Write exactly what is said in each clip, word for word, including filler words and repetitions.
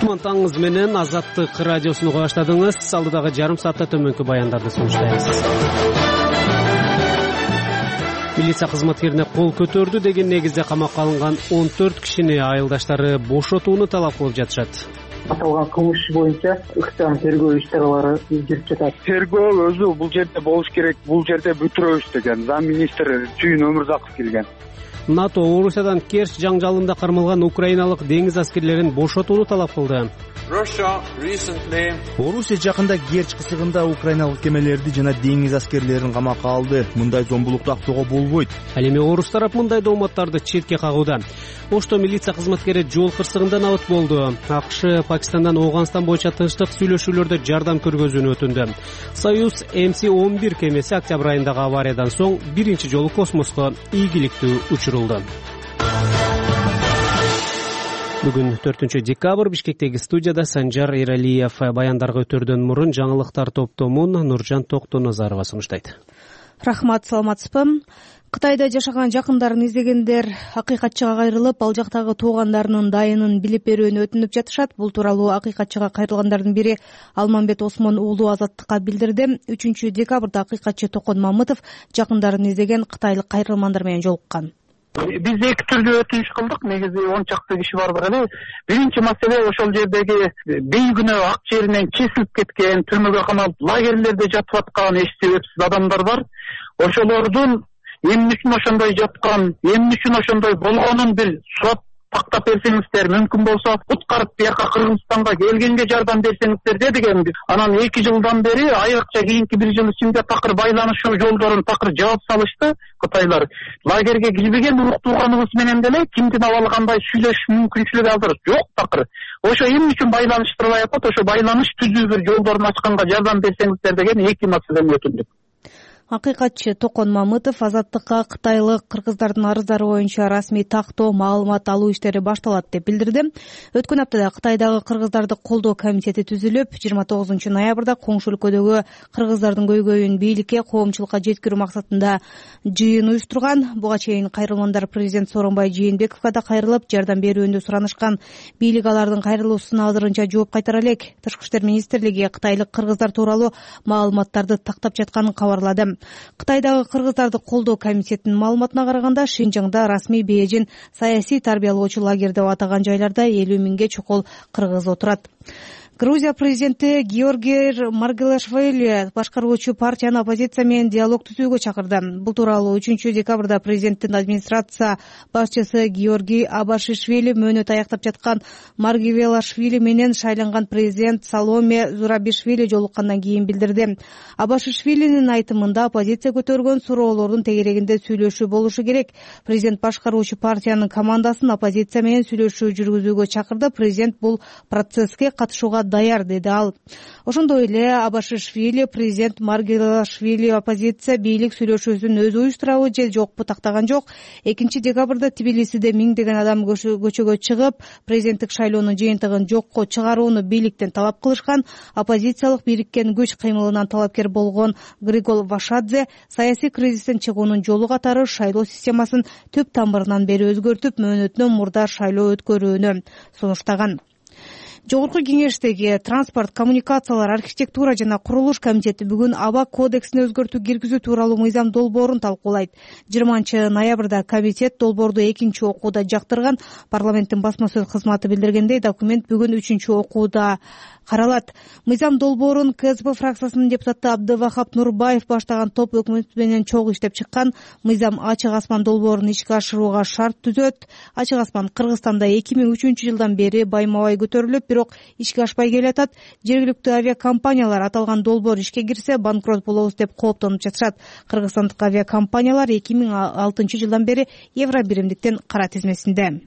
кутман менен Азаттык радиосуну уга баштадыңыз. Алдыдагы жарым саатта төмөнкү баяндарды сунуштайбыз. Милиция кызматкерине кол көтөрдү деген негизде камакка алынган он төрт кишини айылдаштары бошотууну талап кылып жатышат. Аталган кылмыш иши боюнча ыктам тергөө иш-чаралары жүрүп жатат. Тергөө өзү бул жерде болуш керек, бул жерде бүтүрөбүз деген зам министр Чүйүн Өмүрзаков келген. НАТО Орусиядан Керчь жаңжалында кармалган украиналык деңиз аскерлерин бошотууну талап кылды. Орусия жакында Керчь кысыгында украиналык кемелерди жана деңиз аскерлерин камакка алды. Мындай зомбулукту актоого болбойт. Ал эми орус тарап мындай дооматтарды четке кагууда. Ошто милиция кызматкери жол кырсыгында набыт болду. АКШ Пакистандан Ооганстан боюнча тынчтык сүйлөшүүлөрдө жардам көргөзүүнү өтүндү. Союз эм си он бир кемеси октябрь айындагы авариядан соң биринчи жолу космоско ийгиликтүү учурулду. Бүгүн төртүнчү декабрь Бишкектеги студияда Санжар Эралиев. Баяндарга өтөрдөн мурун жаңылыктар топтомун Нуржан Токтоназарова сунуштайт. Рахмат, саламатсызбы? Кытайда жашаган жакындарын издегендер акыйкатчыга кайрылып, ал жактагы туугандарынын дайынын билип берүүнү өтүнүп жатышат. Бул тууралуу акыйкатчыга кайрылгандардын бири Алмамбет Осмон уулу Азаттыкка билдирди. үчүнчү декабрда акыйкатчы Токон Мамытов жакындарын издеген кытайлык кайрылмандар менен жолуккан. Биз эки түрдүү өтүнүш кылдык. Негизи он чакты киши бардык эле. Биринчи маселе ошол жердеги бейгүнөө ак жеринен кесилип кеткен, түрмөгө камалып, лагерлерде жатып аткан эч себепсиз адамдар бар. Ошолордун эмне үчүн ошондой жаткан, эмне үчүн ошондой болгонун бир сурап тактап берсеңиздер, мүмкүн болсо куткарып бияка Кыргызстанга келгенге жардам берсеңиздер дедигем. Анан эки жылдан бери айрыкча кийинки бир жыл ичинде такыр байланышуу жолдорун такыр жаап салышты кытайлар. Лагерге кирбеген урук тууганыбыз менен деле кимдин абалы кандай сүйлөшүш мүмкүнчүлүгү азыр жок такыр. Ошо эмне үчүн байланыштырбай атат, ошо байланыш түзүү бир жолдорун ачканга жардам берсеңиздер деген эки маселени өтүндүк. Акыйкатчы Токон Мамытов Азаттыкка кытайлык кыргыздардын арыздары боюнча расмий тактоо, маалымат алуу иштери башталат деп билдирди. Өткөн аптада Кытайдагы кыргыздарды колдоо комитети түзүлүп, жыйырма тогузунчу ноябрда коңшу өлкөдөгү кыргыздардын көйгөйүн бийликке, коомчулукка жеткирүү максатында жыйын уюштурган. Буга чейин кайрылмандар президент Сооронбай Жээнбековго да кайрылып, жардам берүүнү суранышкан. Бийлик алардын кайрылуусуна азырынча жооп кайтара элек. Тышкы иштер министрлиги кытайлык кыргыздар тууралуу маалыматтарды тактап жатканын кабарлады. Кытайдагы кыргыздарды колдоо комитетинин маалыматына караганда, Шинжаңда расмий бейжин саясий тарбиялоочу лагерь деп атаган жайларда элүү миңге чукул кыргыз отурат. Грузия президенти Георгий Маргелашвили башкаруучу партияны оппозиция менен диалог түзүүгө чакырды. Бул тууралуу үчүнчү декабрда президенттин администрация башчысы Георгий Абашишвили мөөнөт аяктап жаткан Маргелашвили менен шайланган президент Саломе Зурабишвили жолуккандан кийин билдирди. Абашишвилинин айтымында оппозиция көтөргөн суроолордун тегерегинде сүйлөшүү болушу керек. Президент башкаруучу партиянын командасын оппозиция менен сүйлөшүү жүргүзүүгө чакырды. Президент бул процесске катышууга даяр, деди ал. Ошондой эле Абашишвили президент Маргелашвили оппозиция бийлик сүйлөшүүсүн өзү уюштурабы же жокпу тактаган жок. экинчи декабрда Тбилисиде миңдеген адам көчөгө чыгып, президенттик шайлоонун жыйынтыгын жокко чыгарууну бийликтен талап кылышкан. Оппозициялык бириккен күч кыймылынан талапкер болгон Григол Вашадзе саясий кризистен чыгуунун жолу катары шайлоо системасын түп тамырынан бери өзгөртүп, мөөнөтүнөн мурда шайлоо өткөрүүнү сунуштаган. Жогорку кеңештеги транспорт, коммуникациялар, архитектура жана курулуш комитети бүгүн аба кодексине өзгөртүү киргизүү тууралуу мыйзам долбоорун талкуулайт. жыйырманчы ноябрда комитет долбоорду экинчи окууда жактырган. Парламенттин басма сөз кызматы билдиргендей, документ бүгүн үчүнчү окууда каралат. Мыйзам долбоорун КСП фракциясынын депутаты Абдывахап Нурбаев баштаган топ өкмөт менен чогуу иштеп чыккан. Мыйзам Ачык асман долбоорун ишке ашырууга шарт түзөт. Ачык асман Кыргызстанда эки миң үчүнчү жылдан бери байма-бай көтөрүлүп, бирок ишке ашпай келатат. Жергиликтүү авиакомпаниялар аталган долбоор ишке кирсе банкрот болобуз деп кооптонуп жатышат. Кыргызстандык авиакомпаниялар эки миң алтынчы жылдан бери евро биримдиктин кара тизмесинде.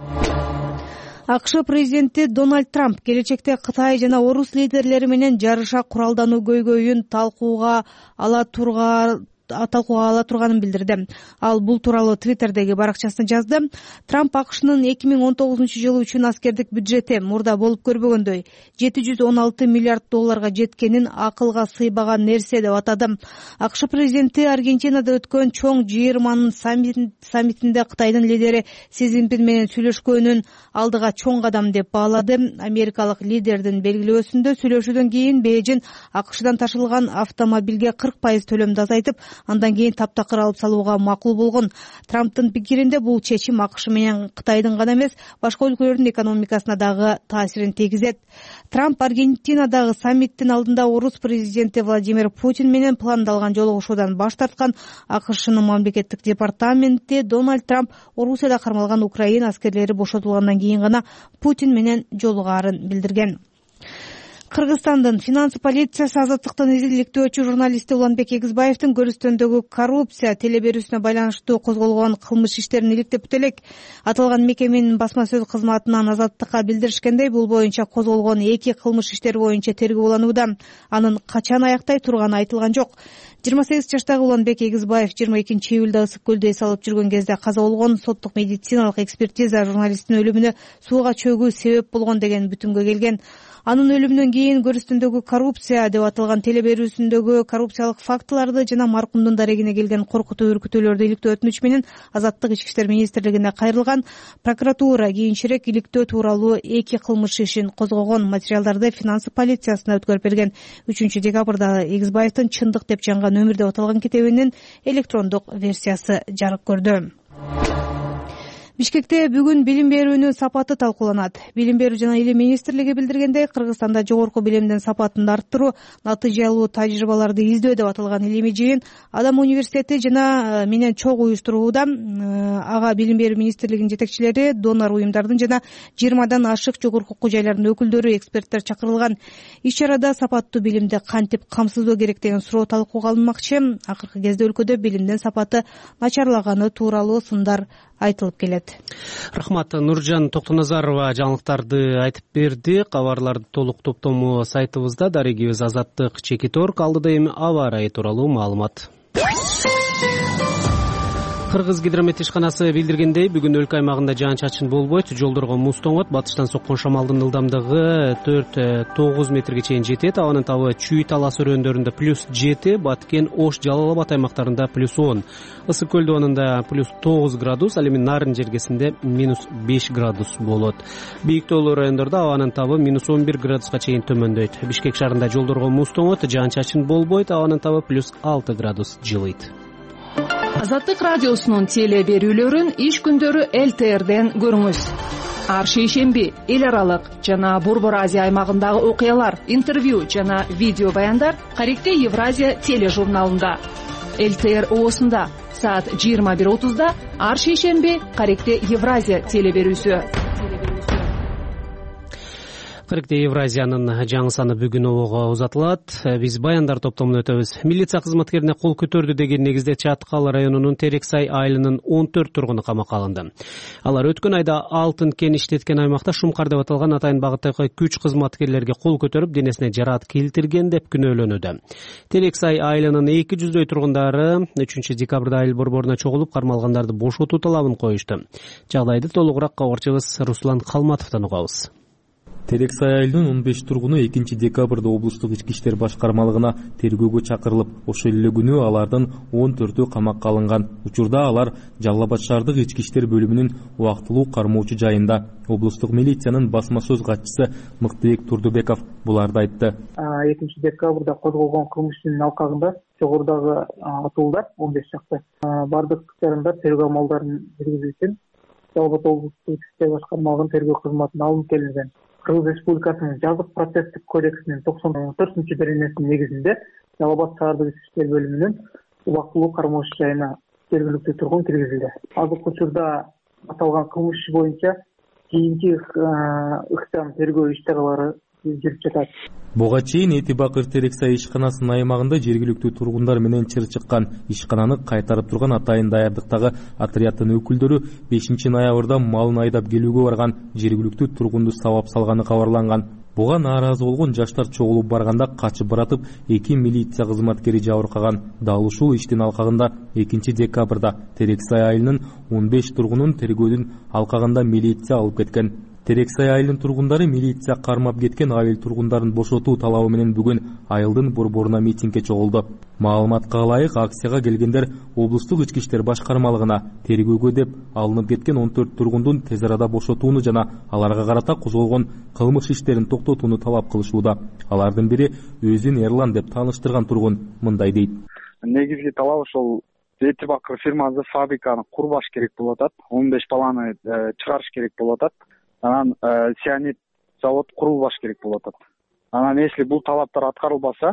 АКШ президенти Дональд Трамп келечекте Кытай жана орус лидерлери менен жарыша куралдануу көйгөйүн талкууга ала турган талкууга ала турганын билдирди. Ал бул тууралуу Твиттердеги баракчасында жазды. Трамп АКШнын эки миң он тогузунчу жылы үчүн аскердик бюджети мурда болуп көрбөгөндөй жети жүз он алты миллиард долларга жеткенин акылга сыйбаган нерсе деп атады. АКШ президенти Аргентинада өткөн чоң жыйырманын саммитинде Кытайдын лидери Си Цзиньпин менен сүйлөшкөнүн алдыга чоң кадам деп баалады. Америкалык лидердин белгилөөсүндө сүйлөшүүдөн кийин Бейжин АКШдан ташылган автомобилге кырк пайыз төлөмдү азайтып, андан кийин таптакыр алып салууга макул болгон. Трамптын пикиринде бул чечим АКШ менен Кытайдын гана эмес, башка өлкөлөрдүн экономикасына дагы таасирин тийгизет. Трамп Аргентинадагы саммиттин алдында орус президенти Владимир Путин менен пландалган жолугушуудан баш тарткан. АКШнын мамлекеттик департаменти Дональд Трамп Орусияда кармалган Украина аскерлери бошотулгандан кийин гана Путин менен жолугаарын билдирген. Кыргызстандын финанс полициясы Азаттыктын изилдөөчү журналисти Уланбек Эгизбаевдин Көрүстөндөгү коррупция телеберүүсүнө байланыштуу козголгон кылмыш иштерин иликтеп өтө элек. Аталган мекеменин басма сөз кызматынан Азаттыкка билдиришкендей, бул боюнча козголгон эки кылмыш иштери боюнча тергөө уланууда. Анын качан аяктай турганы айтылган жок. жыйырма сегиз жаштагы Уланбек Эгизбаев жыйырма экинчи июлда Ысык көлдө эс алып жүргөн кезде каза болгон. Соттук медициналык экспертиза журналисттин өлүмүнө сууга чөгүү себеп болгон деген бүтүмгө келген. Анын өлүмүнөн кийин Көрүстөндөгү коррупция деп аталган телеберүүсүндөгү коррупциялык фактыларды жана маркумдун дарегине келген коркутуу үркүтүүлөрдү иликтөө өтүнүч менен Азаттык Ички иштер министрлигине кайрылган. Прокуратура кийинчерээк иликтөө тууралуу эки кылмыш ишин козгогон. Материалдарды финанс полициясына өткөрүп берген. үчүнчү декабрда Эгизбаевдин Чындык деп жанган өмүр деп аталган китебинин электрондук версиясы жарык көрдү. Бишкекте бүгүн билим берүүнүн сапаты талкууланат. Билим берүү жана илим министрлиги билдиргендей, Кыргызстанда жогорку билимдин сапатын арттыруу, натыйжалуу тажрыйбаларды издөө деп аталган илимий жыйын Адам университети жана менен чогуу уюштурууда. Ага билим берүү министрлигинин жетекчилери, донор уюмдардын жана жыйырмадан ашык жогорку окуу жайлардын өкүлдөрү, эксперттер чакырылган. Иш-чарада сапаттуу билимди кантип камсыздоо керек деген суроо талкууга алынмакчы. Акыркы кезде өлкөдө билимдин сапаты начарлаганы тууралуу сындар айтылып келет. Рахмат. Нуржан Токтоназарова жаңылыктарды айтып берди. Кабарларды толук топтому сайтыбызда. Дарегибиз Азаттык Чекиторг. Алдыда эми аба ырайы тууралуу маалымат. Кыргыз гидромет ишканасы билдиргендей, бүгүн өлкө аймагында жаан-чачын болбойт, жолдорго муз тоңот, батыштан соккон шамалдын ылдамдыгы төрт тогуз метрге чейин жетет. Абанын табы Чүй Талас өрөөндөрүндө плюс жети, Баткен, Ош, Жалал Абад аймактарында плюс он. Ысык көл дубанында плюс тогуз градус, ал эми Нарын жергесинде минус беш градус болот. Бийик тоолуу райондордо абанын табы минус он бир градуска чейин төмөндөйт. Бишкек шаарында жолдорго муз тоңот, жаан-чачын болбойт, абанын табы плюс алты градус жылыйт. Азаттык радиосунун теле берүүлөрүн иш күндөрү эл тэ эрден көрүңүз. Ар шейшемби эл аралык жана Борбор Азия аймагындагы окуялар, интервью жана видео баяндар Каректе Евразия тележурналында. эл тэ эр оосунда саат жыйырма бир отузда ар шейшемби Каректе Евразия теле берүүсү. Каректе Евразиянын жаңы саны бүгүн обого узатылат. Биз баяндар топтомун өтөбүз. Милиция кызматкерине кол көтөрдү деген негизде Чаткал районунун Терексай айылынын он төрт тургуну камакка алынды. Алар өткөн айда алтын кен иштеткен аймакта Шумкар деп аталган атайын багыттагы күч кызматкерлерге кол көтөрүп, денесине жараат келтирген деп күнөөлөнүүдө. Терексай айылынын эки жүздөй тургундары үчүнчү декабрда айыл борборуна чогулуп, кармалгандарды бошотуу талабын коюшту. Жагдайды толугураак кабарчыбыз Руслан Калматовдон угабыз. Терексай айылынын он беш тургуну экинчи декабрда облустук ички иштер башкармалыгына тергөөгө чакырылып, ошол эле күнү алардын он төртү камакка алынган. Учурда алар Жалал Абад шаардык ички иштер бөлүмүнүн убактылуу кармоочу жайында. Облустук милициянын басма сөз катчысы Мыктыбек Турдубеков буларды айтты. экинчи декабрда козголгон кылмыштын алкагында жогорудагы атуулдар он беш чакты бардык жарандар тергөө амалдарын жүргүзүү үчүн Жалал Абад облустук ички иштер башкармалыгынын тергөө кызматына алынып келинген. Кыргыз Республикасынын жазык процесстик кодексинин токсон төртүнчү беренесинин негизинде Жалал Абад шаардык ички иштер бөлүмүнүн убактылуу кармоочу жайына жергиликтүү тургун киргизилди. Азыркы учурда аталган кылмыш боюнча кийинки ыктам тергөө иш-чаралары жүрүп жатат. Буга чейин Эти Бакыр Терексай ишканасынын аймагында жергиликтүү тургундар менен чыр чыккан. Ишкананы кайтарып турган атайын даярдыктагы отряддын өкүлдөрү бешинчи ноябрда малын айдап келүүгө барган жергиликтүү тургунду сабап салганы кабарланган. Буга нааразы болгон жаштар чогулуп барганда качып баратып эки милиция кызматкери жабыркаган. Дал ушул иштин алкагында экинчи декабрда Терексай айылынын он беш тургунун тергөөдүн алкагында милиция алып кеткен. Терексай айылынын тургундары милиция кармап кеткен айыл тургундарын бошотуу талабы менен бүгүн айылдын борборуна митингге чогулду. Маалыматка ылайык, акцияга келгендер облустук ички иштер башкармалыгына тергөөгө деп алынып кеткен он төрт тургундун тез арада бошотууну жана аларга карата козголгон кылмыш иштерин токтотууну талап кылышууда. Алардын бири өзүн Эрлан деп тааныштырган тургун мындай дейт. Негизги талап ошол Эти Бакыр фирмасы фабриканы курбаш керек болуп атат. он беш баланы чыгарыш керек болуп атат. Анан сианид завод курулбаш керек болуп атат. Анан если бул талаптар аткарылбаса,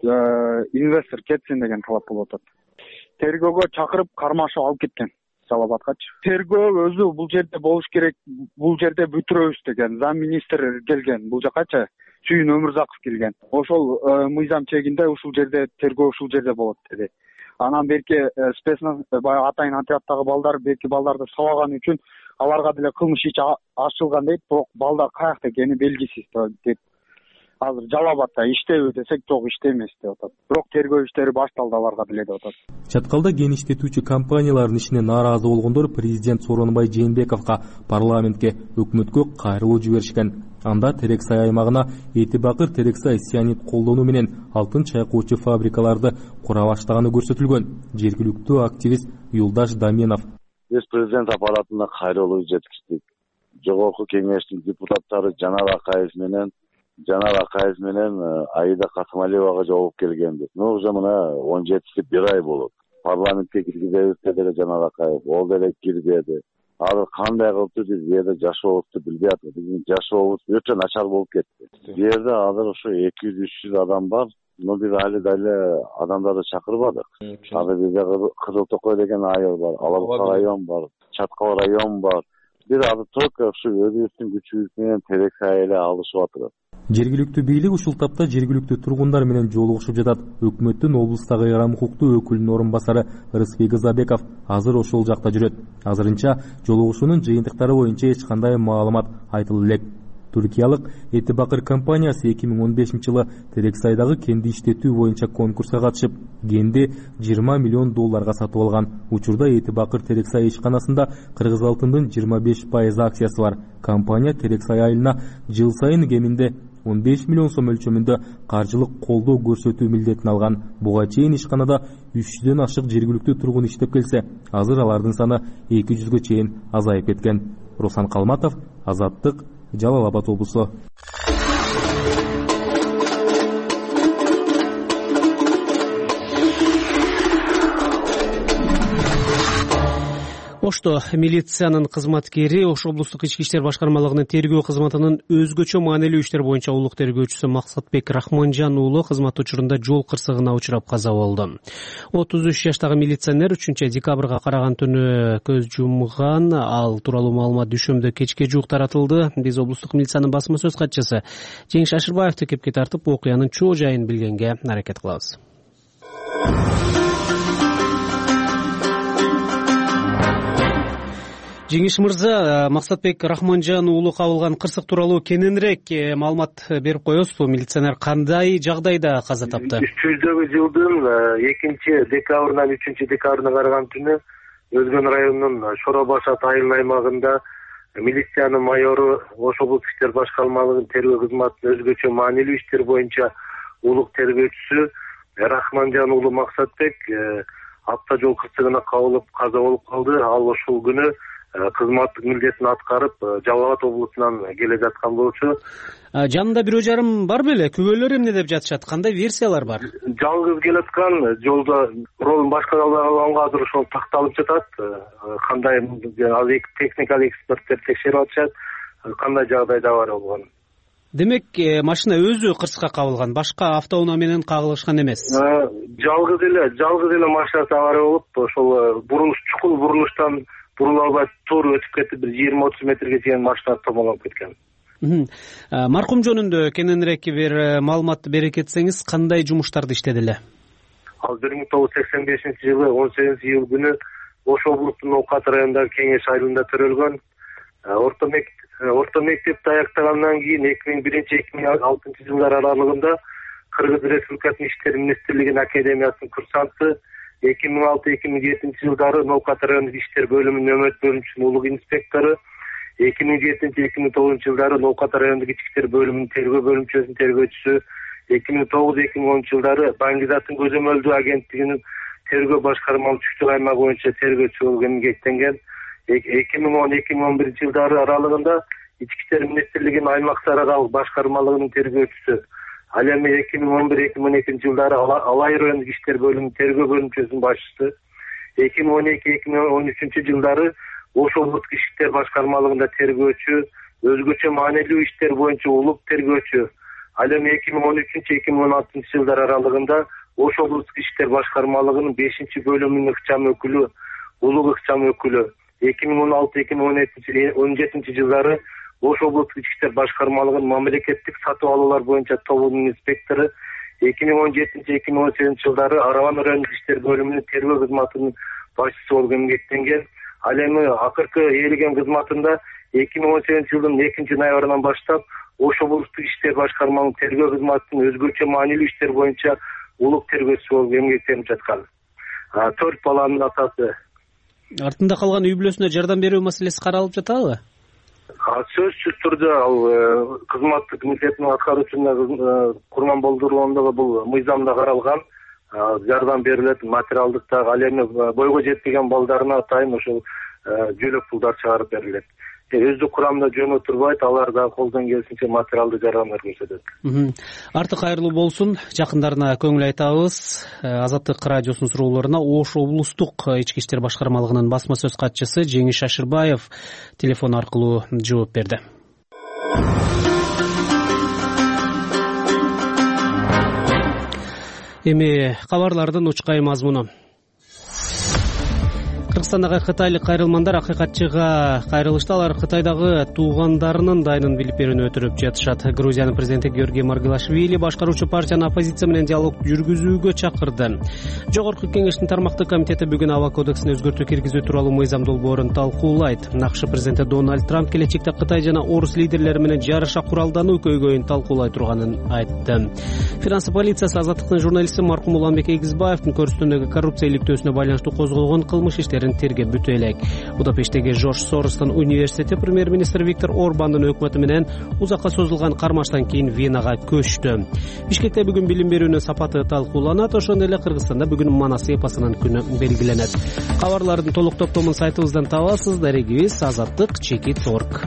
инвестор кетсин деген талап болуп атат. Тергөөгө чакырып кармашып алып кеткен Салабаткачы. Тергөө өзү бул жерде болуш керек, бул жерде бүтүрөбүз деген зам министр келген, бул жакачы Сүйүн Өмүрзаков келген. Ошол мыйзам чегинде ушул жерде тергөө ушул жерде болот деди. Анан берки спецназ баягы атайын отряддагы балдар берки балдарды сабаган үчүн аларга деле кылмыш иш ачылган дейт, бирок балдар каякта экени белгисиз деп. Азыр Жалал Абадта иштейби десек, жок иштемес деп атат. Бирок тергөө иштери башталды аларга деле деп атат. Чаткалда кен иштетүүчү компаниялардын ишине нааразы болгондор президент Сооронбай Жээнбековго парламентке, өкмөткө кайрылуу жиберишкен. Анда Терексай аймагына Эти Бакыр Терексай сианид колдонуу менен алтын чайкоочу фабрикаларды кура баштаганы көрсөтүлгөн. Жергиликтүү активист Юлдаш Доменов: Биз президент аппаратына кайрылуу жеткиздик. Жогорку кеңештин депутаттары Жанар Акаев менен Жанар Акаев менен Аида Касымалиевага жооп келгенбиз. Ну уже мына он жетиси бир ай болот. Парламентке киргизебиз деди Жанар Акаев, ол деле кирбеди. Азыр кандай кылып биз бу жерде жашообузду билбей атабыз. Биздин жашообуз өтө начар болуп кетти. Бу жерде азыр ошо эки жүз үч жүз адам бар. Но биз али деле адамдарды чакырбадык. Азыр бизде Кызыл Токой деген айыл бар, Алабука район бар, Чаткал район бар. Бир азыр только ушу өзүбүздүн күчүбүз менен Терексай эле алышып атабыз. Жергиликтүү бийлик ушул тапта жергиликтүү тургундар менен жолугушуп жатат. Өкмөттүн облустагы ыйрам укуктуу өкүлүнүн орун басары Рысбек Ызабеков азыр ошол жакта жүрөт. Азырынча жолугушуунун жыйынтыктары боюнча эч кандай маалымат айтылып элек. Түркиялык Эти Бакыр компаниясы эки миң он бешинчи жылы Терексайдагы кенди иштетүү боюнча конкурска катышып, кенди жыйырма миллион долларга сатып алган. Учурда Эти Бакыр Терексай ишканасында кыргыз алтындын жыйырма беш пайыз акциясы бар. Компания Терексай айылына жыл сайын кеминде он беш миллион сом өлчөмүндө каржылык колдоо көрсөтүү милдетин алган. Буга чейин ишканада үч жүздөн ашык жергиликтүү тургун иштеп келсе, азыр алардын саны эки жүзгө чейин азайып кеткен. Руслан Калматов, Азаттык, Жалал Абад облусу. Ошто милициянын кызматкери Ош облустук ички иштер башкармалыгынын тергөө кызматынын өзгөчө маанилүү иштер боюнча улук тергөөчүсү Максатбек Рахманжан уулу кызмат учурунда жол кырсыгына учурап каза болду. отуз үч жаштагы милиционер үчүнчү декабрга караган түнү көз жумган. Ал тууралуу маалымат дүшөмдө кечке жуук таратылды. Биз облустук милициянын басма сөз катчысы Жеңиш Ашырбаевди кепке тартып окуянын чоо жайын билгенге аракет кылабыз. Жеңиш мырза, Максатбек Рахманжан уулу кабылган кырсык тууралуу кененирээк маалымат берип коесузбу? Милиционер кандай жагдайда каза тапты? Түздөгү жылдын экинчи декабрынан үчүнчү декабрына караган түнү Өзгөн районунун Шоробаш ат айылынын аймагында милициянын майору Ош облустук иштер башкармалыгынын тергөө кызматынын өзгөчө маанилүү иштер боюнча улук тергөөчүсү Рахманжан уулу Максатбек автожол кырсыгына кабылып каза болуп калды. Ал ошол күнү кызматтык милдетин аткарып Жалал Абад облусунан келе жаткан болчу. Жанында бирөө жарым бар беле? Күбөлөр эмне деп жатышат? Кандай версиялар бар? Жалгыз келаткан, жолдо ролун башкарганга азыр ошол такталып жатат. Кандай техникалык эксперттер текшерип атышат, кандай жагдайда бар болгон. Демек, машина өзү кырсыкка кабылган, башка автоунаа менен кагылышкан эмес. Жалгыз эле, жалгыз эле машинасы авария болуп, ошол бурулуш чукул бурулуштан бурула албай туура өтүп кетип, бир жыйырма отуз метрге чейин машина томолонуп кеткен. Маркум жөнүндө кененирээк бир маалымат бере кетсеңиз, кандай жумуштарды иштеди эле? Ал бир миң тогуз жүз сексен бешинчи жылы он сегизинчи июль күнү Ош облусунун Окат районундагы Кеңеш айылында төрөлгөн. Орто орто мектепти аяктагандан кийин эки миң биринчи эки миң алтынчы жылдар аралыгында Кыргыз Республикасынын Ички иштер министрлигинин академиясынын курсанты, эки миң алты эки миң жетинчи жылдары Ноокат райондук иштер бөлүмүнүн нөмөт бөлүмчүсүнүн улуг инспектору, эки миң жетинчи эки миң тогузунчу жылдары Ноокат райондук ички иштер бөлүмүнүн тергөө бөлүмчөсүнүн тергөөчүсү, эки миң тогуз эки миң онунчу жылдары Баңгизаттын көзөмөлдүү агенттигинин тергөө башкармалык түштүк аймак боюнча тергөөчү болуп эмгектенген. эки миң он эки миң он биринчи жылдары аралыгында ички иштер министрлигинин аймактараралык башкармалыгынын тергөөчүсү, ал эми эки миң он бир эки миң он экинчи жылдары Алай райондук иштер бөлүмүнүн тергөө бөлүмчөсүнүн башчысы, эки миң он эки эки миң он үчүнчү жылдары Ош облустук ички иштер башкармалыгында тергөөчү, өзгөчө маанилүү иштер боюнча улук тергөөчү, ал эми эки миң он үчүнчү эки миң он алтынчы жылдар аралыгында Ош облустук ички иштер башкармалыгынын бешинчи бөлүмүнүн ыкчам өкүлү, улук ыкчам өкүлү, эки миң он алты эки миң он жетинчи жылдары Ош облустук ички иштер башкармалыгынын мамлекеттик сатып алуулар боюнча тобунун инспектору, эки миң он жетинчи эки миң он сегизинчи жылдары Арабан райондук иштер бөлүмүнүн тергөө кызматынын башчысы болуп эмгектенген. Ал эми акыркы ээлеген кызматында эки миң он сегизинчи жылдын экинчи ноябрынан баштап Ош облустук иштер башкармалыгынын тергөө кызматынын өзгөчө маанилүү иштер боюнча улук тергөөчүсү болуп эмгектенип жаткан. Төрт баланын атасы. Артында калган үй бүлөсүнө жардам берүү маселеси каралып жатабы? Сөзсүз түрдө ал кызматтык милдетин аткаруучуна Курманболдурундагы бул мыйзамда каралган, жардам берилет, материалдык дагы, ал эми бойго жетпеген балдарына атайын ошол жөлөк пулдар чыгарып берилет. Өздүк курамда жөнө турбайт, алар дагы колдон келишинче материалдык жардам көрсөтөт. Арты кайырлуу болсун. Жакындарына көңүл айтабыз. Азаттык радиосунун суроолоруна Ош облустук ички иштер башкармалыгынын басма сөз катчысы Жеңиш Шашырбаев телефон аркылуу жооп берди. Эми кабарлардын учкай мазмуну. Кыргызстандагы кытайлык кайрылмандар акыйкатчыга кайрылышты. Алар Кытайдагы туугандарынын дайынын билип берүүнү өтүнүп жатышат. Грузиянын президенти Георгий Маргвелашвили башкаруучу партиянын оппозиция менен диалог жүргүзүүгө чакырды. Жогорку кеңештин тармактык комитети бүгүн аба кодексине өзгөртүү киргизүү тууралуу мыйзам долбоорун талкуулайт. АКШ президенти Дональд Трамп келечекте Кытай жана орус лидерлери менен жарыша куралдануу көйгөйүн талкуулай турганын айтты. Франция полициясы Азаттыктын журналисти маркум Уланбек Эгизбаевдин көрсөтүүндөгү коррупция иликтөөсүнө байланыштуу козголгон кылмыш иштерин тергеп бүтө элек. Будапешттеги Жорж Соростун университети премьер-министр Виктор Орбандын өкмөтү менен узакка созулган кармаштан кийин Венага көчтү. Бишкекте бүгүн билим берүүнүн сапаты талкууланат. Ошондой эле Кыргызстанда бүгүн Манас эпосунун күнү белгиленет. Кабарлардын толук топтомун сайтыбыздан табасыз. Дарегибиз азаттык чекит точка орг.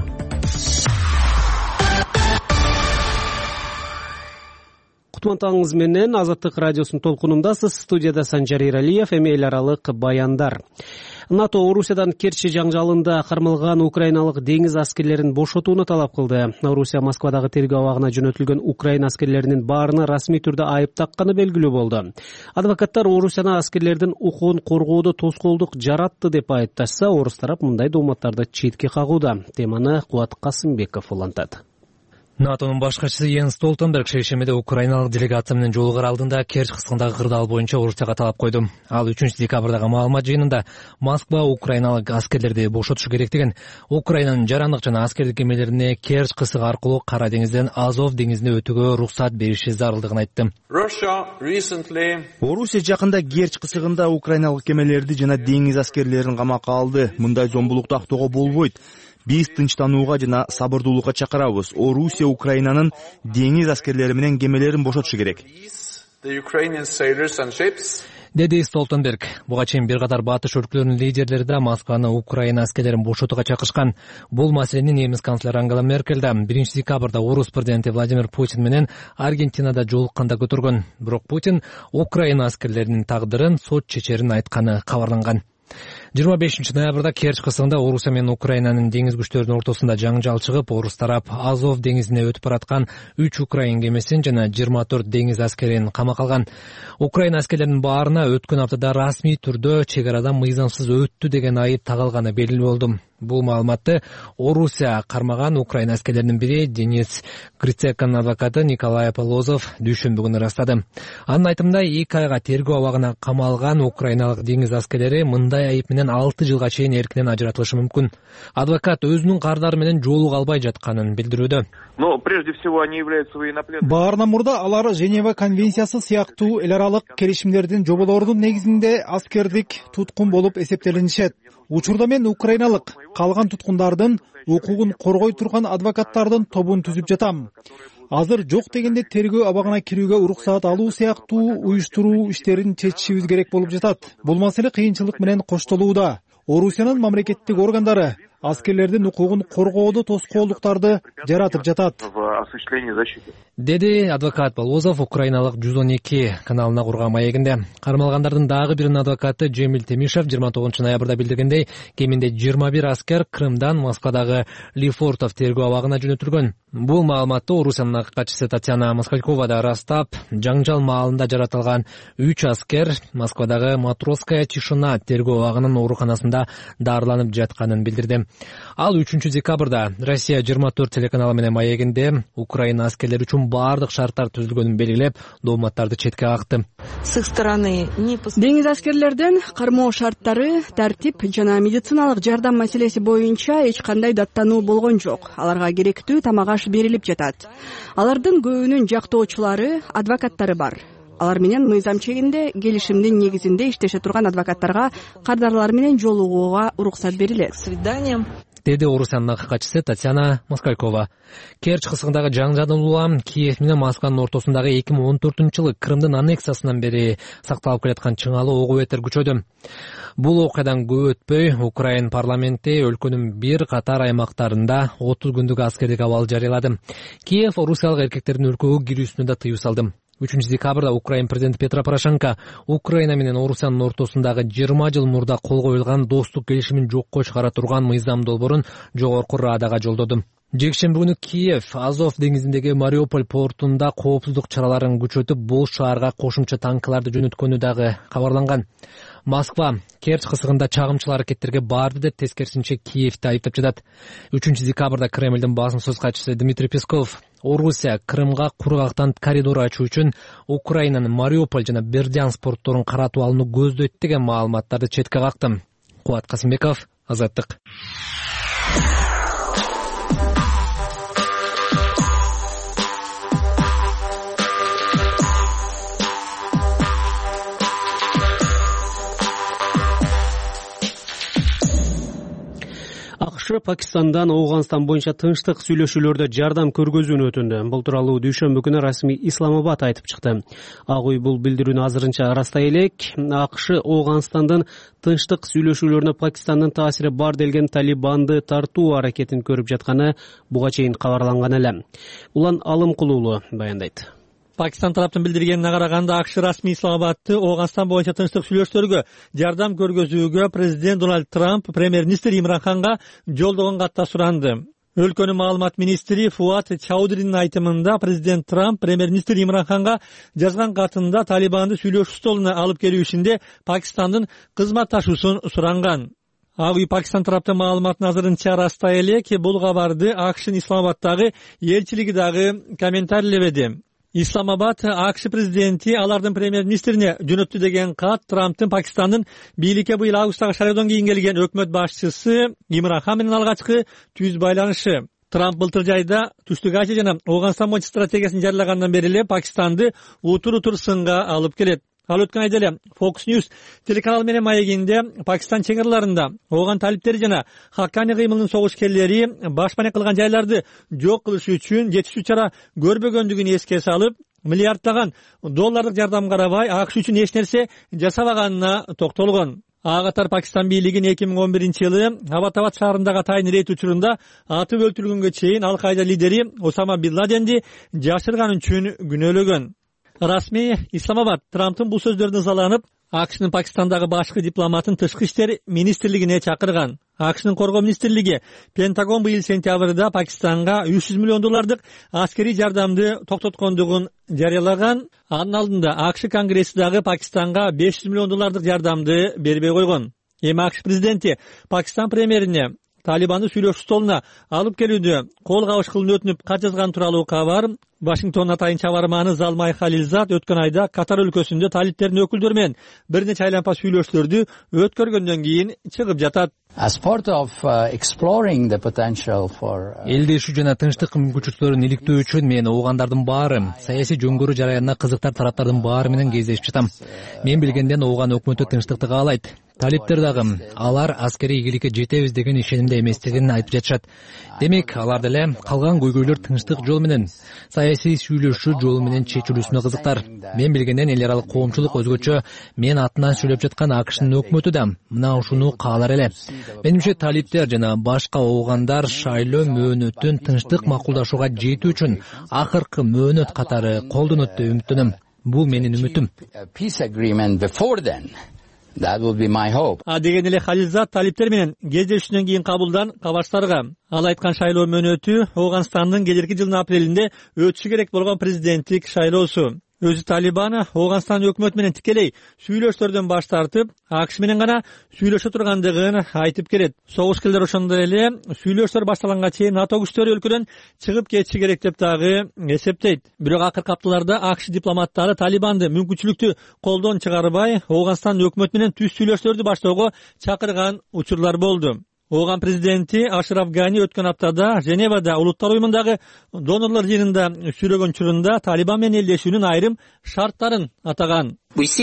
Кутмантаңыз менен Азаттык радиосунун толкунундасыз. Студияда Санжар Иралиев. Эми эл аралык баяндар. НАТО Орусиядан Керчи жаңжалында кармалган украиналык деңиз аскерлерин бошотууну талап кылды. Орусия Москвадагы тергөө абагына жөнөтүлгөн украин аскерлеринин баарына расмий түрдө айып такканы белгилүү болду. Адвокаттар Орусияны аскерлердин укугун коргоодо тоскоолдук жаратты деп айыпташса, орус тарап мындай дооматтарды четке кагууда. Теманы Кубат Касымбеков улантат. НАТОнун баш катчысы Йенс Столтенберг шейшембиде украиналык делегация менен жолугар алдында Керчь кысымдагы кырдаал боюнча Орусияга талап койду. Ал үчүнчү декабрдагы маалымат жыйынында Москва украиналык аскерлерди бошотушу керектигин, Украинанын жарандык жана аскердик кемелерине Керчь кысыгы аркылуу Кара деңизден Азов деңизине өтүүгө уруксат бериши зарылдыгын айтты. Орусия жакында Керчь кысыгында украиналык кемелерди жана деңиз аскерлерин камакка алды. Мындай зомбулукту актоого болбойт. Биз тынчтанууга жана сабырдуулукка чакырабыз. Орусия Украинанын деңиз аскерлери менен кемелерин бошотушу керек, деди Столтенберг. Буга чейин бир катар батыш өлкөлөрүнүн лидерлери да Москваны Украина аскерлерин бошотууга чакырышкан. Бул маселени немис канцлери Ангела Меркель да биринчи декабрда орус президенти Владимир Путин менен Аргентинада жолукканда көтөргөн. Бирок Путин Украина аскерлеринин тагдырын сот чечерин айтканы кабарланган. жыйырма бешинчи ноябрда Керчь кысымында Орусия менен Украинанын деңиз күчтөрүнүн ортосунда жаңжал чыгып, орус тарап Азов деңизине өтүп бараткан үч украин кемесин жана жыйырма төрт деңиз аскерин камакка алган. Украина аскерлеринин баарына өткөн аптада расмий түрдө чек арадан мыйзамсыз өттү деген айып тагылганы белгилүү болду. Бул маалыматты Орусия кармаган украина аскерлеринин бири Денис Грицеканын адвокаты Николай Полозов дүйшөмбү күнү ырастады. Анын айтымында эки айга тергөө абагына камалган украиналык деңиз аскерлери мындай айып менен менен алты жылга чейин эркинен ажыратылышы мүмкүн. Адвокат өзүнүн кардары менен жолуга албай жатканын билдирүүдө. Но прежде всего они являются военнопленными. Баарынан мурда алар Женева конвенциясы сыяктуу эл аралык келишимдердин жоболорунун негизинде аскердик туткун болуп эсептелинишет. Учурда мен украиналык калган туткундардын укугун коргой турган адвокаттардын тобун түзүп жатам. Азыр жок дегенде тергөө абагына кирүүгө уруксаат алуу сыяктуу уюштуруу иштерин чечишибиз керек болуп жатат. Бул маселе кыйынчылык менен коштолууда. Орусиянын мамлекеттик органдары аскерлердин укугун коргоодо тоскоолдуктарды жаратып жатат, деди адвокат Болозов украиналык жүз он эки каналына курган маегинде. Кармалгандардын дагы биринин адвокаты Жемил Темишев жыйырма тогузунчу ноябрда билдиргендей, кеминде жыйырма бир аскер Крымдан Москвадагы Лефортов тергөө абагына жөнөтүлгөн. Бул маалыматты Орусиянын акы катчысы Татьяна Москалькова да ырастап, жаңжал маалында жаратылган үч аскер Москвадагы Матросская тишина тергөө абагынын ооруканасында дарыланып жатканын билдирди. Ал үчүнчү декабрда Россия жыйырма төрт телеканалы менен маегинде Украина аскерлери үчүн бардык шарттар түзүлгөнүн белгилеп, дооматтарды четке какты. Деңиз аскерлерден кармоо шарттары, тартип жана медициналык жардам маселеси боюнча эч кандай даттануу болгон жок. Аларга керектүү тамак-аш берилип жатат. Алардын көбүнүн жактоочулары, адвокаттары бар. Алар менен мыйзам чегинде келишимдин негизинде иштеше турган адвокаттарга кардарлар менен жолугууга уруксат берилет, деди Орусиянын акы катчысы Татьяна Москалькова. Керчь кысыгындагы жаңжал улам Киев менен Москванын ортосундагы эки миң он төртүнчү жылы Крымдын аннексиясынан бери сакталып келаткан чыңалуу ого бетер күчөдү. Бул окуядан көп өтпөй Украин парламенти өлкөнүн бир катар аймактарында отуз күндүк аскердик абал жарыялады. Киев орусиялык эркектердин өлкөгө кирүүсүнө да тыюу салды. үчүнчү декабрда Украин президенти Петро Порошенко Украина менен Орусиянын ортосундагы жыйырма жыл мурда кол коюлган достук келишимин жокко чыгара турган мыйзам долбоорун жогорку Радага жолдоду. Жекшемби күнү Киев Азов деңизиндеги Мариуполь портунда коопсуздук чараларын күчөтүп, бул шаарга кошумча танкыларды жөнөткөнү дагы кабарланган. Москва Керчь кысыгында чагымчыл аракеттерге барды деп тескерисинче Киевди айыптап жатат. үчүнчү декабрда Кремлдин басым сөз катчысы Дмитрий Песков Орусия Крымга кургактан коридор ачуу үчүн Украинанын Мариуполь жана Бердянск портторун каратып алууну көздөйт деген маалыматтарды четке какты. Кубат Касымбеков, Азаттык. АКШ Пакистандан Ооганстан боюнча тынчтык сүйлөшүүлөрдө жардам көргөзүүнү өтүндү. Бул тууралуу дүйшөмбү күнү расмий Исламабад айтып чыкты. Ак үй бул билдирүүнү азырынча ырастай элек. АКШ Ооганстандын тынчтык сүйлөшүүлөрүнө Пакистандын таасири бар делген Талибанды тартуу аракетин көрүп жатканы буга чейин кабарланган эле. Улан Алымкулуулу баяндайт. Пакистан тараптын билдиргенине караганда, АКШ расмий Исламабадты Ооганстан боюнча тынчтык сүйлөшүүлөргө жардам көргөзүүгө президент Дональд Трамп премьер-министр Имран Ханга жолдогон катта суранды. Өлкөнүн маалымат министри Фуат Чаудыринин айтымында, президент Трамп премьер-министр Имран Ханга жазган катында Талибанды сүйлөшүү столуна алып келүү ишинде Пакистандын кызматташуусун суранган. Ак үй Пакистан тараптын маалыматын азырынча ырастай элек, бул кабарды АКШнын Исламабаддагы элчилиги дагы комментарийлебеди. Исламабад АКШ президенти алардын премьер-министрине жөнөттү деген кат Трамптын Пакистандын бийликке быйыл августтагы шайлоодон кийин келген өкмөт башчысы Имран Хан менен алгачкы түз байланышы. Трамп былтыр жайда Түштүк Азия жана Ооганстан боюнча стратегиясын жарыялагандан бери эле Пакистанды утур-утур сынга алып келет. Ал өткөн айда эле Fox News телеканалы менен маегинде Пакистан чең арларында Ооган талиптери жана Хаккани кыймылынын согушкерлери башпана кылган жайларды жок кылыш үчүн жетишүү чара көрбөгөндүгүн эске салып, миллиарддаган доллардык жардам карабай АКШ үчүн эч нерсе жасабаганына токтолгон. А катар Пакистан бийлигин эки миң он биринчи жылы Абатабад шаарындагы атайын рейд учурунда атып өлтүрүлгөнгө чейин Ал-Каида лидери Осама бин Ладенди жашырган үчүн күнөөлөгөн. Расмий Исламабад Трамптын бул сөздөрүнө ызаланып, АКШнын Пакистандагы башкы дипломатын тышкы иштер министрлигине чакырган. АКШнын коргоо министрлиги Пентагон быйыл сентябрда Пакистанга үч жүз миллион доллардык аскерий жардамды токтоткондугун жарыялаган. Анын алдында АКШ Конгресси дагы Пакистанга беш жүз миллион доллардык жардамды бербей койгон. Эми АКШ президенти Пакистан премьерине Талибанды сүйлөшүү столуна алып келүүдө кол кабыш кылууну өтүнүп кат жазган тууралуу кабар Вашингтон атайын чабарманы Залмай Халилзад өткөн айда Катар өлкөсүндө талибтердин өкүлдөрү менен бир нече айланпа сүйлөшүүлөрдү өткөргөндөн кийин чыгып жатат. As part of uh, exploring the potential for элдешүү жана тынчтык мүмкүнчүлүктөрүн иликтөө үчүн мен оогандардын баары, саясий жөнгөрүү жараянына кызыктар тараптардын баары менен кездешип жатам. Мен билгенден ооган өкмөтү тынчтыкты каалайт. Талиптер дагы алар аскерий ийгиликке жетебиз деген ишенимде эместигин айтып жатышат. Демек, алар деле калган көйгөйлөр тынчтык жол менен, саясий сүйлөшүү жолу менен чечилүүсүнө кызыктар. Мен билгенден эл аралык коомчулук өзгөчө мен атынан сүйлөп жаткан АКШнын өкмөтү да мына ушуну каалар эле. Менимче талиптер жана башка оогандар шайлоо мөөнөтүн тынчтык макулдашууга жетүү үчүн акыркы мөөнөт катары колдонот деп үмүттөнөм. Бул менин үмүтүм. That will be my hope. А деген эле Халилзад талиптер менен кездешүүдөн кийин кабылдан кабарчтарга ал айткан шайлоо мөөнөтү Ооганстандын келерки жылдын апрелинде өтүшү керек болгон президенттик шайлоосу. Өзү Талибан Ооганстан өкмөтү менен тикелей сүйлөшүүлөрдөн баш тартып, АКШ менен гана сүйлөшө тургандыгын айтып келет. Согушкерлер ошондой эле сүйлөшүүлөр башталганга чейин НАТО күчтөрү өлкөдөн чыгып кетиши керек деп дагы эсептейт. Бирок акыркы апталарда АКШ дипломаттары Талибанды мүмкүнчүлүктү колдон чыгарбай, Ооганстан өкмөтү менен түз сүйлөшүүлөрдү баштоого чакырган учурлар болду. Ооган президенти Ашраф Гани өткөн аптада Женевада Улуттар уюмундагы донорлор жыйынында сүйлөгөн учурунда Талибан менен элдешүүнүн айрым шарттарын атаган.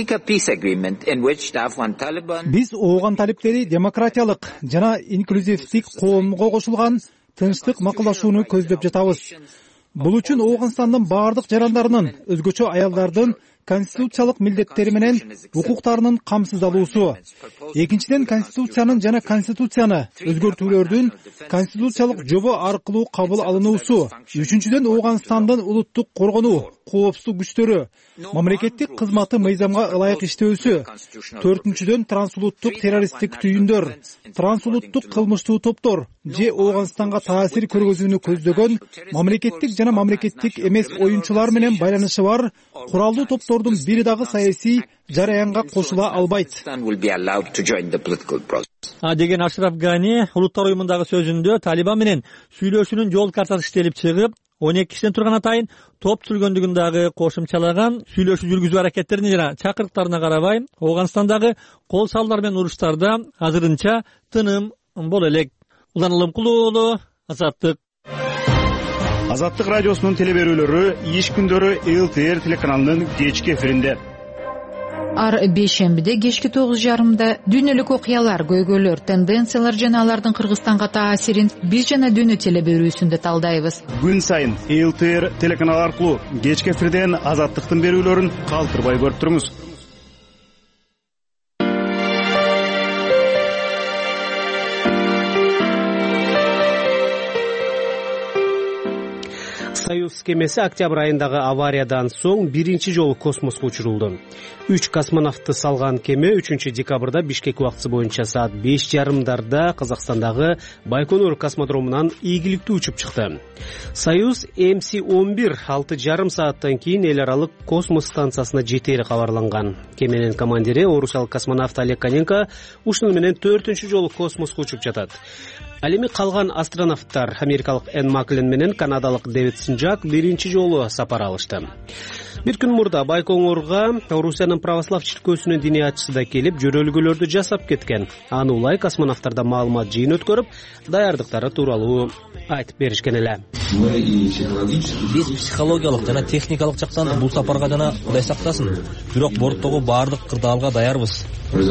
Биз ооган талиптери демократиялык жана инклюзивдик коомго кошулган тынчтык макулдашууну көздөп жатабыз. Бул үчүн Ооганстандын баардык жарандарынын, өзгөчө аялдардын конституциялык милдеттери менен укуктарынын камсыздалуусу. Экинчиден, конституциянын жана конституцияны өзгөртүүлөрдүн конституциялык жобо аркылуу кабыл алынуусу. Үчүнчүдөн, Ооганстандын улуттук коргонуу, коопсуздук күчтөрү, мамлекеттик кызматы мыйзамга ылайык иштөөсү. Төртүнчүдөн, трансулуттук террористтик түйүндөр, трансулуттук кылмыштуу топтор же Ооганстанга таасир көргөзүүнү көздөгөн мамлекеттик жана мамлекеттик эмес оюнчулар менен байланышы бар куралдуу топтордун бири дагы саясий жараянга кошула албайт. А деген Ашраф Гани Улуттар уюмундагы сөзүндө Талибан менен сүйлөшүүнүн жол картасы иштелип чыгып, он эки кишиден турган атайын топ түзүлгөндүгүн дагы кошумчалаган. Сүйлөшүү жүргүзүү аракеттерине жана чакырыктарына карабай, Ооганстандагы кол салуулар менен уруштарда азырынча тыным боло элек. Улан Улумкулуу, Азаттык. Азаттык радиосунун телеберүүлөрү иш күндөрү эл тэ эр телеканалынын кечки эфиринде. Ар бейшембиде кечки тогуз жарымда дүйнөлүк окуялар, көйгөйлөр, тенденциялар жана алардын Кыргызстанга таасирин биз жана дүйнө телеберүүсүндө талдайбыз. Күн сайын эл тэ эр телеканалы аркылуу кечки эфирден Азаттыктын берүүлөрүн калтырбай көрүп туруңуз. Союз кемеси октябрь айындагы авариядан соң биринчи жолу космоско учурулду. Үч космонавтты салган кеме үчүнчү декабрда Бишкек убактысы боюнча саат беш жарымдарда Казакстандагы Байконур космодромунан ийгиликтүү учуп чыкты. Союз эм си он бир алты жарым сааттан кийин эл аралык космос станциясына жетери кабарланган. Кеменин командири орусиялык космонавт Олег Коненко ушуну менен төртүнчү жолу космоско учуп жатат. Ал эми калган астронавттар америкалык Энн Маклен менен канадалык Дэвид Синжак биринчи жолу сапар алышты. Бир күн мурда Байкоңурга Орусиянын православ чиркөөсүнүн диниятчысы да келип, жөрөлгөлөрдү жасап кеткен. Аны улай космонавттарда маалымат жыйын өткөрүп, даярдыктары тууралуу айтып беришкен эле. Биз психологиялык жана техникалык жактан бул сапарга жана Кудай сактасын, бирок борттогу баардык кырдаалга даярбыз.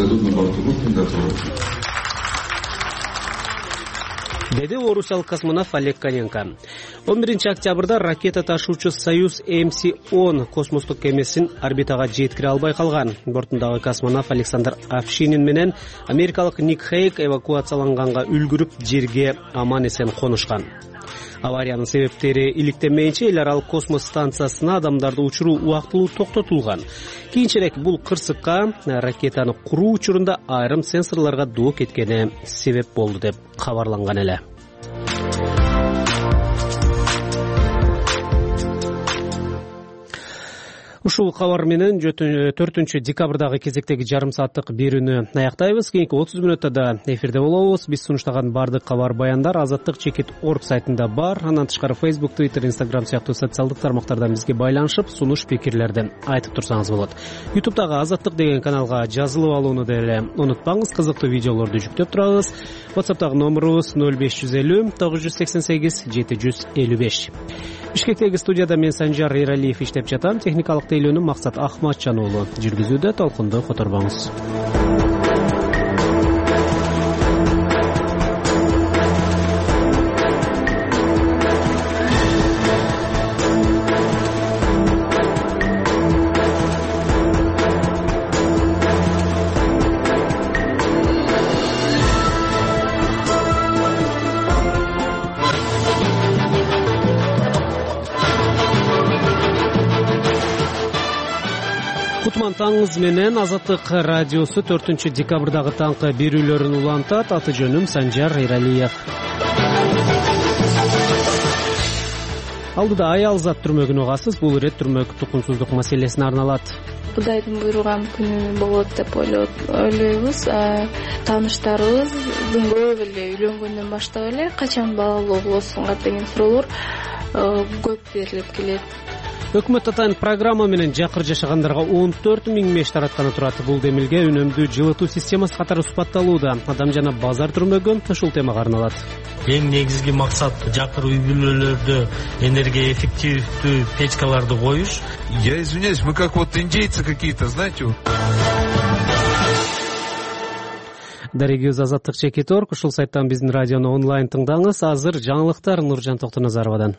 Деди орусиялык космонавт Олег Коненко. он биринчи октябрда ракета ташуучу Союз эм си он космостук кемесин орбитага жеткире албай калган. Бортундагы космонавт Александр Овчинин менен америкалык Ник Хейк эвакуацияланганга үлгүрүп жерге аман эсен конушкан. Авариянын себептери иликтенмейинче эл аралык космос станциясына адамдарды учуруу убактылуу токтотулган. Кийинчерээк бул кырсыкка ракетаны куруу учурунда айрым сенсорлорго доо кеткени себеп болду деп кабарланган эле. ушул кабар менен төртүнчү декабрдагы кезектеги жарым сааттык берүүнү аяктайбыз. Кийинки отуз мүнөттө да эфирде болобуз. Биз сунуштаган баардык кабар баяндар азаттык чекит орг сайтында бар. Андан тышкары Facebook, Twitter, Instagram сыяктуу социалдык тармактардан бизге байланышып, сунуш пикирлерди айтып турсаңыз болот. YouTube'дагы азаттык деген каналга жазылып алууну деле унутпаңыз. Кызыктуу видеолорду жүктөп турабыз. WhatsApp'тагы номерубуз ноль беш жүз элүү тогуз жүз сексен сегиз жети жүз элүү беш. Бишкектеги студияда мен Санжар Эралиев иштеп жатам. Техникалык тейлөөнү Максат Ахматжан уулу жүргүзүүдө. Толкунду которбоңуз. Таңыз менен Азаттык радиосу төртүнчү декабрдагы таңкы берүүлөрүн улантат. Аты жөнүм Санжар Эралиев. Алдыда аял зат түрмөгүн угасыз. Бул ирет түрмөк тукумсуздук маселесине арналат. Кудайдын буйруган күнү болот деп ойлойбуз. Тааныштарыбыздын көбү эле үйлөнгөндөн баштап эле качан балалуу болосуңар деген суроолор көп берилип келет. Өкмөт атайын программа менен жакыр жашагандарга он төрт миң меш таратканы турат. Бул демилге үнөмдүү жылытуу системасы катары супатталууда. Адам жана базар түрмөгү ушул темага арналат. Эң негизги максат жакыр үй бүлөлөрдө энергия эффективдүү печкаларды коюш. Я извиняюсь, мы как вот индейцы какие-то, знаете? Дарегиз Азаттык чекит орг. Ушул сайттан биздин радиону онлайн тыңдаңыз. Азыр жаңылыктар Нуржан Токтоназаровадан.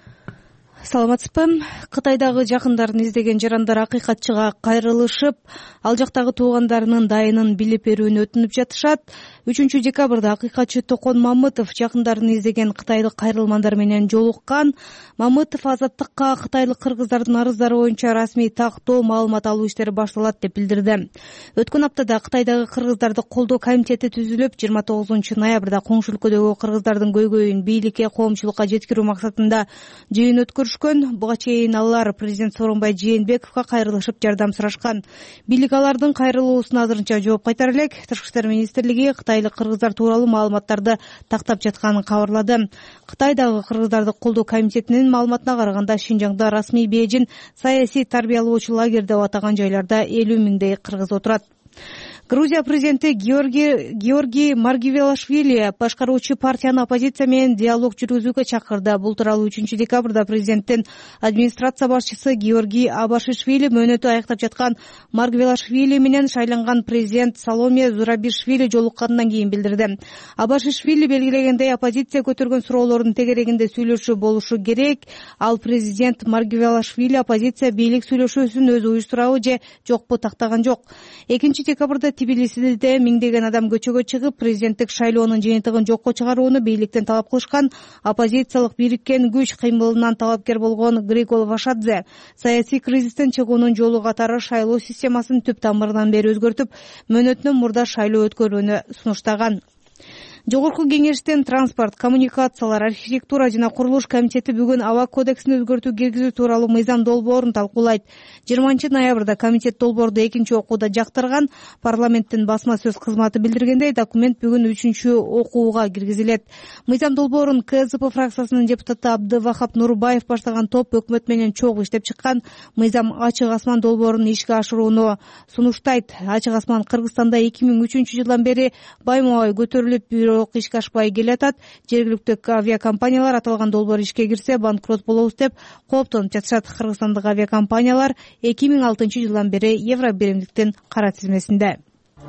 Саламатсызбы. Кытайдагы жакындарын издеген жарандар акыйкатчыга кайрылышып, ал жактагы туугандарынын дайынын билип берүүнү өтүнүп жатышат. үчүнчү декабрда акыйкатчы Токон Мамытов жакындарын издеген кытайлык кайрылмандар менен жолуккан. Мамытов Азаттыкка кытайлык кыргыздардын арыздары боюнча расмий тактоо маалымат алуу иштери башталат деп билдирди. Өткөн аптада Кытайдагы кыргыздарды колдоо комитети түзүлүп, жыйырма тогузунчу ноябрда коңшу өлкөдөгү кыргыздардын көйгөйүн бийликке, коомчулукка жеткирүү максатында жыйын өткөрүшкөн. Буга чейин алар президент Сооронбай Жээнбековго кайрылышып жардам сурашкан. Бийлик алардын кайрылуусуна азырынча жооп кайтара элек. Тышкы иштер министрлиги кытайлык кыргыздар тууралуу маалыматтарды тактап жатканын кабарлады. Кытайдагы кыргыздарды колдоо комитетинин маалыматына караганда, Шинжаңда расмий бежин саясий тарбиялоочу лагерь деп атаган жайларда элүү миңдей кыргыз отурат. Грузия президенти Георгий, Георгий Маргвелашвили башкаруучу партияны оппозиция менен диалог жүргүзүүгө чакырды. Бул тууралуу үчүнчү декабрда президенттин администрация башчысы Георгий Абашишвили мөөнөтү аяктап жаткан Маргвелашвили менен шайланган президент Саломе Зурабишвили жолуккандан кийин билдирди. Абашишвили белгилегендей, оппозиция көтөргөн суроолордун тегерегинде сүйлөшүү болушу керек. Ал президент Маргвелашвили оппозиция бийлик сүйлөшүүсүн өзү уюштурабы же жокпу тактаган жок. экинчи декабрда Тбилисиде миңдеген адам көчөгө чыгып, президенттик шайлоонун жыйынтыгын жокко чыгарууну бийликтен талап кылышкан. Оппозициялык бириккен күч кыймылынан талапкер болгон Григол Вашадзе саясий кризистен чыгуунун жолу катары шайлоо системасын түп тамырынан бери өзгөртүп, мөөнөтүнөн мурда шайлоо өткөрүүнү сунуштаган. Жогорку кеңештин транспорт, коммуникациялар, архитектура жана курулуш комитети бүгүн аба кодексин өзгөртүү киргизүү тууралуу мыйзам долбоорун талкуулайт. жыйырманчы ноябрда комитет долбоорду экинчи окууда жактырган. Парламенттин басма сөз кызматы билдиргендей, документ бүгүн үчүнчү окууга киргизилет. Мыйзам долбоорун КСДП фракциясынын депутаты Абдывахап Нурбаев баштаган топ өкмөт менен чогуу иштеп чыккан. Мыйзам Ачык асман долбоорун ишке ашырууну сунуштайт. Ачык асман Кыргызстанда эки миң үчүнчү жылдан бери байма-бай көтөрүлүп, ишке ашпай келатат. Жергиликтүү авиакомпаниялар аталган долбоор ишке кирсе банкрот болобуз деп кооптонуп жатышат. Кыргызстандык авиакомпаниялар эки миң алтынчы жылдан бери Евро биримдиктин кара тизмесинде.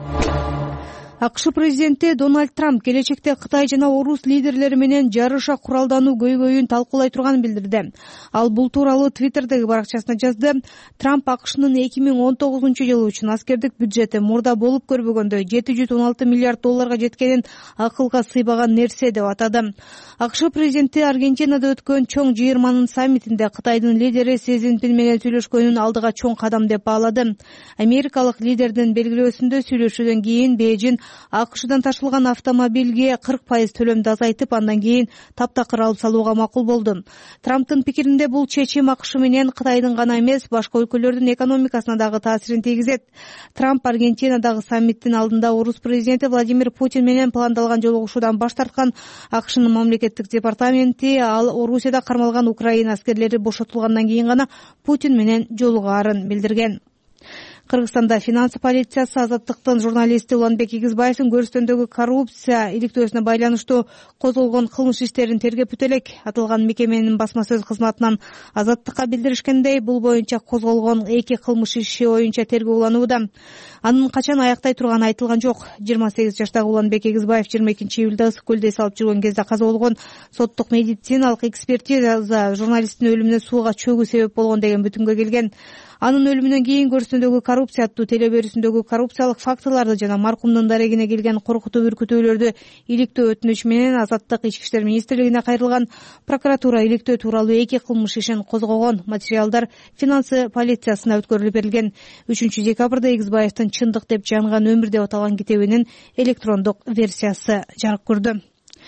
АКШ президенти Дональд Трамп келечекте Кытай жана орус лидерлери менен жарыша куралдануу көйгөйүн талкуулай турганын билдирди. Ал бул тууралуу Твиттердеги баракчасына жазды. Трамп АКШнын эки миң он тогузунчу жылы үчүн аскердик бюджети мурда болуп көрбөгөндө жети жүз он алты миллиард долларга жеткенин акылга сыйбаган нерсе деп атады. АКШ президенти Аргентинада өткөн чоң жыйырманын саммитинде Кытайдын лидери Си Цзиньпин менен сүйлөшкөнүн алдыга чоң кадам деп баалады. Америкалык лидердин белгилөөсүндө сүйлөшүүдөн кийин Бейжин акшдан ташылган автомобилге кырк пайыз төлөмдү азайтып, андан кийин таптакыр алып салууга макул болду. Трамптын пикиринде бул чечим АКШ менен Кытайдын гана эмес, башка өлкөлөрдүн экономикасына дагы таасирин тийгизет. Трамп Аргентинадагы саммиттин алдында орус президенти Владимир Путин менен пландалган жолугушуудан баш тарткан. АКШнын мамлекеттик департаменти ал Орусияда кармалган Украина аскерлери бошотулгандан кийин гана Путин менен жолугаарын билдирген. Кыргызстанда финанс полициясы Азаттыктын журналисти Уланбек Игизбаевдин көрүстөндөгү коррупция иликтөөсүнө байланыштуу козголгон кылмыш иштерин тергеп өтө элек. Аталган мекеменин басма сөз кызматынан Азаттыкка билдиришкендей, бул боюнча козголгон эки кылмыш иши боюнча тергөө уланууда. Анын качан аяктай турганы айтылган жок. жыйырма сегиз жаштагы Уланбек Игизбаев жыйырма экинчи июлда ысык көлдө эс алып жүргөн кезде каза болгон. Соттук медициналык экспертиза журналисттин өлүмүнө сууга чөгүү себеп болгон деген бүтүнгө келген. Анын өлүмүнөн кийин көрүстөндөгү коррупция аттуу теле берүүсүндөгү коррупциялык фактыларды жана маркумдун дарегине келген коркутуу бүркүтүүлөрдү иликтөө өтүнүчү менен Азаттык Ички иштер министрлигине кайрылган. Прокуратура иликтөө тууралуу эки кылмыш ишин козгогон. Материалдар финанс полициясына өткөрүлүп берилген. үчүнчү декабрда Игизбаевдин Чындык деп жанган өмүр деп аталган китебинин электрондук версиясы жарык көрдү.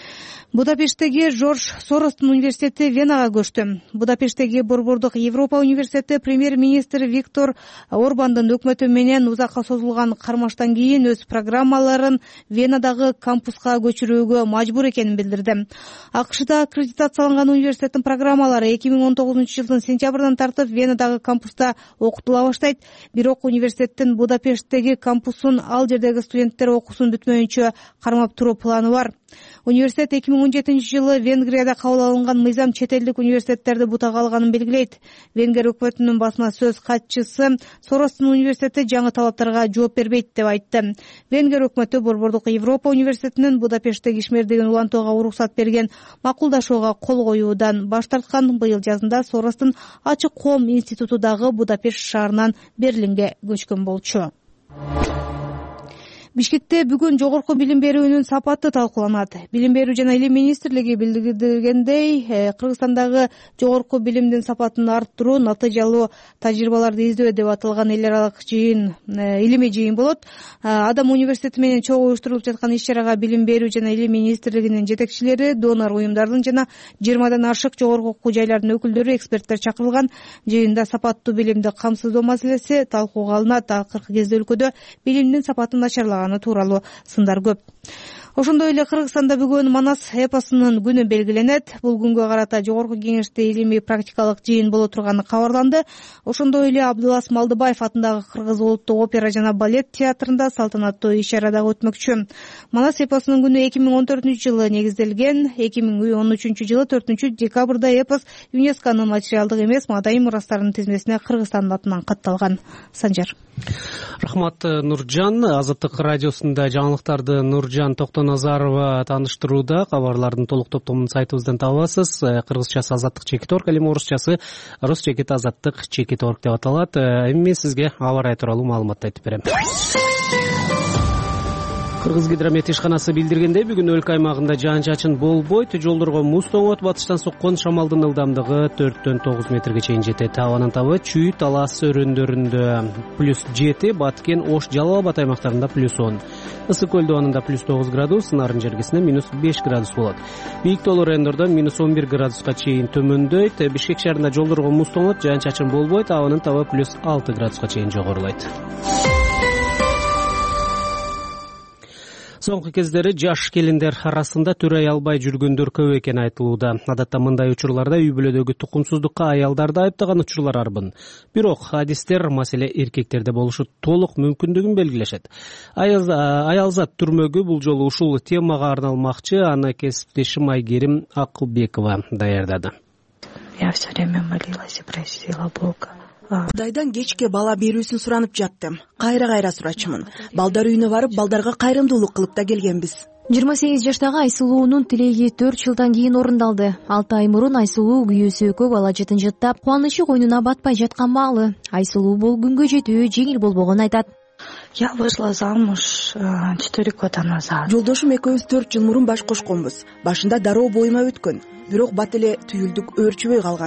Будапешттеги Жорж Соростун университети Венага көчтү. Будапешттеги Борбордук Европа университети премьер-министр Виктор Орбандын өкмөтү менен узакка созулган кармаштан кийин өз программаларын Венадагы кампуска көчүрүүгө мажбур экенин билдирди. АКШда аккредитацияланган университеттин программалары эки миң он тогузунчу жылдын сентябрдан тартып Венадагы кампуста окутула баштайт. Бирок университеттин Будапешттеги кампусун ал жердеги студенттер окуусун бүтмөйүнчө кармап туруу планы бар. Университет эки миң он жетинчи жылы Венгрияда кабыл алынган мыйзам чет элдик университеттерди бутага алганын белгилейт. Венгер өкмөтүнүн басма сөз катчысы Соростун университети жаңы талаптарга жооп бербейт деп айтты. Венгер өкмөтү Борбордук Европа университетинин Будапешттеги ишмердигин улантууга уруксат берген макулдашууга кол коюудан баш тарткан. Быйыл жазында Соростун Ачык коом институту дагы Будапешт шаарынан Берлинге көчкөн болчу. Бишкекте бүгүн жогорку билим берүүнүн сапаты талкууланат. Билим берүү жана илим министрлиги билдиргендей, Кыргызстандагы жогорку билимдин сапатын арттыруу, натыйжалуу тажрыйбаларды издөө деп аталган эл аралык жыйын, илимий жыйын болот. Адам университети менен чогуу уюштурулуп жаткан иш-чарага билим берүү жана илим министрлигинин жетекчилери, донор уюмдардын жана жыйырмадан ашык жогорку окуу жайлардын өкүлдөрү, эксперттер чакырылган. Жыйында сапаттуу билимди камсыздоо маселеси талкууга алынат. Акыркы кезде өлкөдө билимдин сапатын начарлаган тууралуу сындар көп. Ошондой эле Кыргызстанда бүгүн Манас эпосунун күнү белгиленет. Бул күнгө карата жогорку кеңеште илимий практикалык жыйын боло турганы кабарланды. Ошондой эле Абдылас Малдыбаев атындагы Кыргыз улуттук опера жана балет театрында салтанаттуу иш-чара дагы өтмөкчү. Манас эпосунун күнү эки миң он төртүнчү жылы негизделген. эки миң он үчүнчү жылы төртүнчү декабрда эпос ЮНЕСКОнун материалдык эмес маданий мурастарынын тизмесине Кыргызстандын атынан катталган. Санжар. Рахмат, Нуржан. Азаттык радиосунда жаңылыктарды Нуржан Токтоназарова тааныштырууда. Кабарлардын толук топтомун сайтыбыздан табасыз. Кыргызчасы азаттык чекит орг, эми орусчасы рус чекит азаттык чекит орг деп аталат. Эми мен сизге аба ырайы тууралуу маалыматты айтып берем. Кыргызгидромет ишканасы билдиргендей, бүгүн өлкө аймагында жаан-чачын болбойт. Жолдорго муз тоңот, батыштан соккон шамалдын ылдамдыгы төрттөн тогуз метрге чейин жетет. Абанын табы Чүй, Талас өрөөндөрүндө плюс жети, Баткен, Ош, Жалал Абад аймактарында плюс он. Ысык көл абанында плюс тогуз градус, Нарын жергесинде минус беш градус болот. Бийик тоолуу райондордо минус он бир градуска чейин төмөндөйт. Бишкек шаарында жолдорго муз тоңот, жаан-чачын болбойт. Абанын табы плюс алты градуска чейин жогорулайт. Соңку кездери жаш келиндер арасында төрөй албай жүргөндөр көп экени айтылууда. Адатта мындай учурларда үй бүлөдөгү тукумсуздукка аялдарды айыптаган учурлар арбын. Бирок адистер маселе эркектерде болушу толук мүмкүндүгүн белгилешет. Аялзат түрмөгү бул жолу ушул темага арналмакчы. Аны кесиптешим Айгерим Акылбекова даярдады. Я все время молилась и просила Бога. Кудайдан кечке бала берүүсүн суранып жаттым. Кайра-кайра сурачымын. Балдар үйүнө барып, балдарга кайрымдуулук кылып да келгенбиз. жыйырма сегиз жаштагы Айсулуунун тилеги төрт жылдан кийин орундалды. алты ай мурун Айсулуу күйөөсү экөө бала жытынжыттап, кубанычы койнуна батпай жаткан маалы. Айсулуу бул күнгө жетүү жеңил болбогонун айтат. Я вышла замуж четыре года назад. Жолдошум экөөбүз төрт жыл мурун баш кошконбуз. Башында дароо боюма өткөн. Бирок бат эле түйүлдүк өөрчүбөй калган.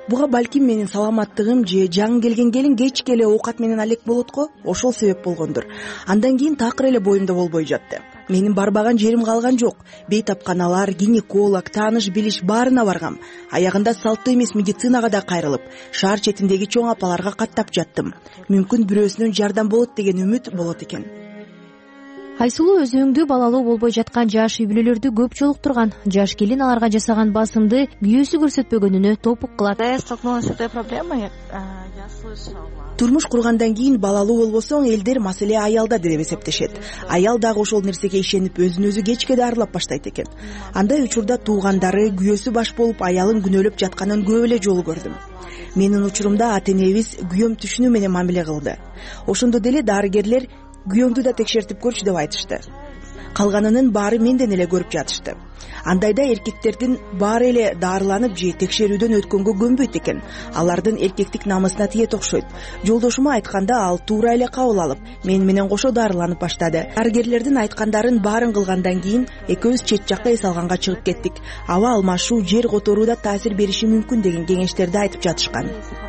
буга балким менин саламаттыгым же жаңы келген келин кечке эле оокат менен алек болот го, ошол себеп болгондур. Андан кийин такыр эле боюмда болбой жатты. Менин барбаган жерим калган жок. Бейтапканалар, гинеколог, тааныш билиш баарына баргам. Аягында салттуу эмес медицинага да кайрылып, шаар четиндеги чоң апаларга каттап жаттым. Мүмкүн бирөөсүнөн жардам болот деген үмүт болот экен. Айсулуу өзүңдү балалуу болбой жаткан жаш үй бүлөлөрдү көп жолуктурган. Жаш келин аларга жасаган басымды күйөөсү көрсөтпөгөнүнө топук кылат. Я столкнулась с этой проблемой, я слышала. Турмуш кургандан кийин балалуу болбосоң элдер маселе аялда деп эсептешет. Аял дагы ошол нерсеге ишенип өзүн өзү кечке дарылап баштайт экен. Андай учурда туугандары күйөөсү баш болуп аялын күнөөлөп жатканын көп эле жолу көрдүм. Менин учурумда ата энебиз күйөөм түшүнүү менен мамиле кылды. Ошондо деле дарыгерлер күйөөңдү да текшертип көрчү деп айтышты. Калганынын баары менден эле көрүп жатышты. Андайда эркектердин баары эле дарыланып же текшерүүдөн өткөнгө көнбөйт экен. Алардын эркектик намысына тиет окшойт. Жолдошума айтканда ал туура эле кабыл алып, мен менен кошо дарыланып баштады. Дарыгерлердин айткандарын баарын кылгандан кийин экөөбүз чет жакка эс алганга чыгып кеттик. Аба алмашуу, жер которуу да таасир бериши мүмкүн деген кеңештерди айтып жатышкан.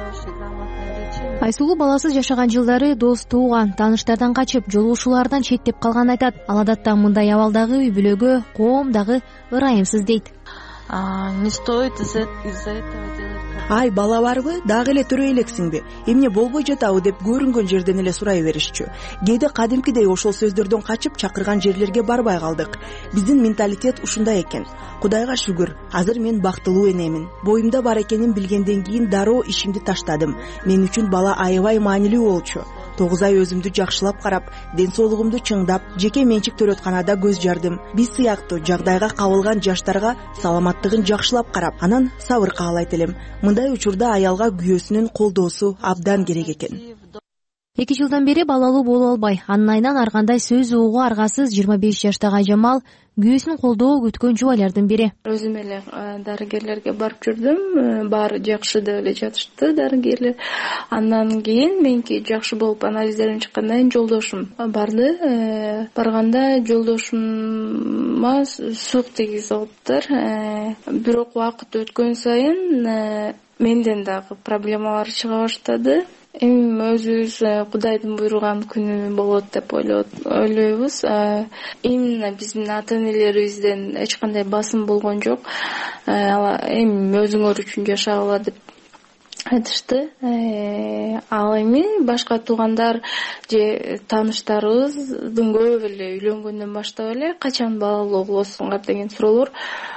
Айсулуу баласыз жашаган жылдары дос, тууган, тааныштардан качып, жолугушуулардан четтеп калганын айтат. Ал адатта мындай абалдагы үй бүлөгө коом дагы ырайымсыз дейт. Не стоит из-за этого делать. Ай, бала барбы? Дагы эле төрөй элексиңби? Эмне болбой жатабы деп көрүнгөн жерден эле сурай беришчү. Кээде кадимкидей ошол сөздөрдөн качып чакырган жерлерге барбай калдык. Биздин менталитет ушундай экен. Кудайга шүгүр, азыр мен бактылуу энемин. Боюмда бар экенин билгенден кийин дароо ишимди таштадым. Мен үчүн бала аябай маанилүү болчу. тогуз ай өзүмдү жакшылап карап, ден соолугумду чыңдап, жеке менчик төрөтканада көз жардым. Биз сыяктуу жагдайга кабылган жаштарга саламаттыгын жакшылап карап, анан сабыр каалайт элем. Мындай учурда аялга күйөөсүнүн колдоосу абдан керек экен. Эки жылдан бери балалуу боло албай, анын айынан ар кандай сөз угууга аргасыз жыйырма беш жаштагы Айжамал күйөөсүн колдоо күткөн жубайлардын бири. Өзүм эле дарыгерлерге барып жүрдүм, баары жакшы деп эле жатышты дарыгерлер. Андан кийин меники жакшы болуп анализдерим чыккандан кийин жолдошум барды. Барганда жолдошума сук тийгизип алыптыр. Бирок убакыт өткөн сайын менден дагы проблемалар чыга баштады. Эми өзүбүз Кудайдын буйруган күнү болот деп ойлойбуз. Именно биздин ата энелерибизден эч кандай басым болгон жок. Эми өзүңөр үчүн жашагыла деп айтышты. Ал эми башка туугандар же тааныштарыбыздын көп эле үйлөнгөндөн баштап эле качан балалуу болосуңар деген суроолор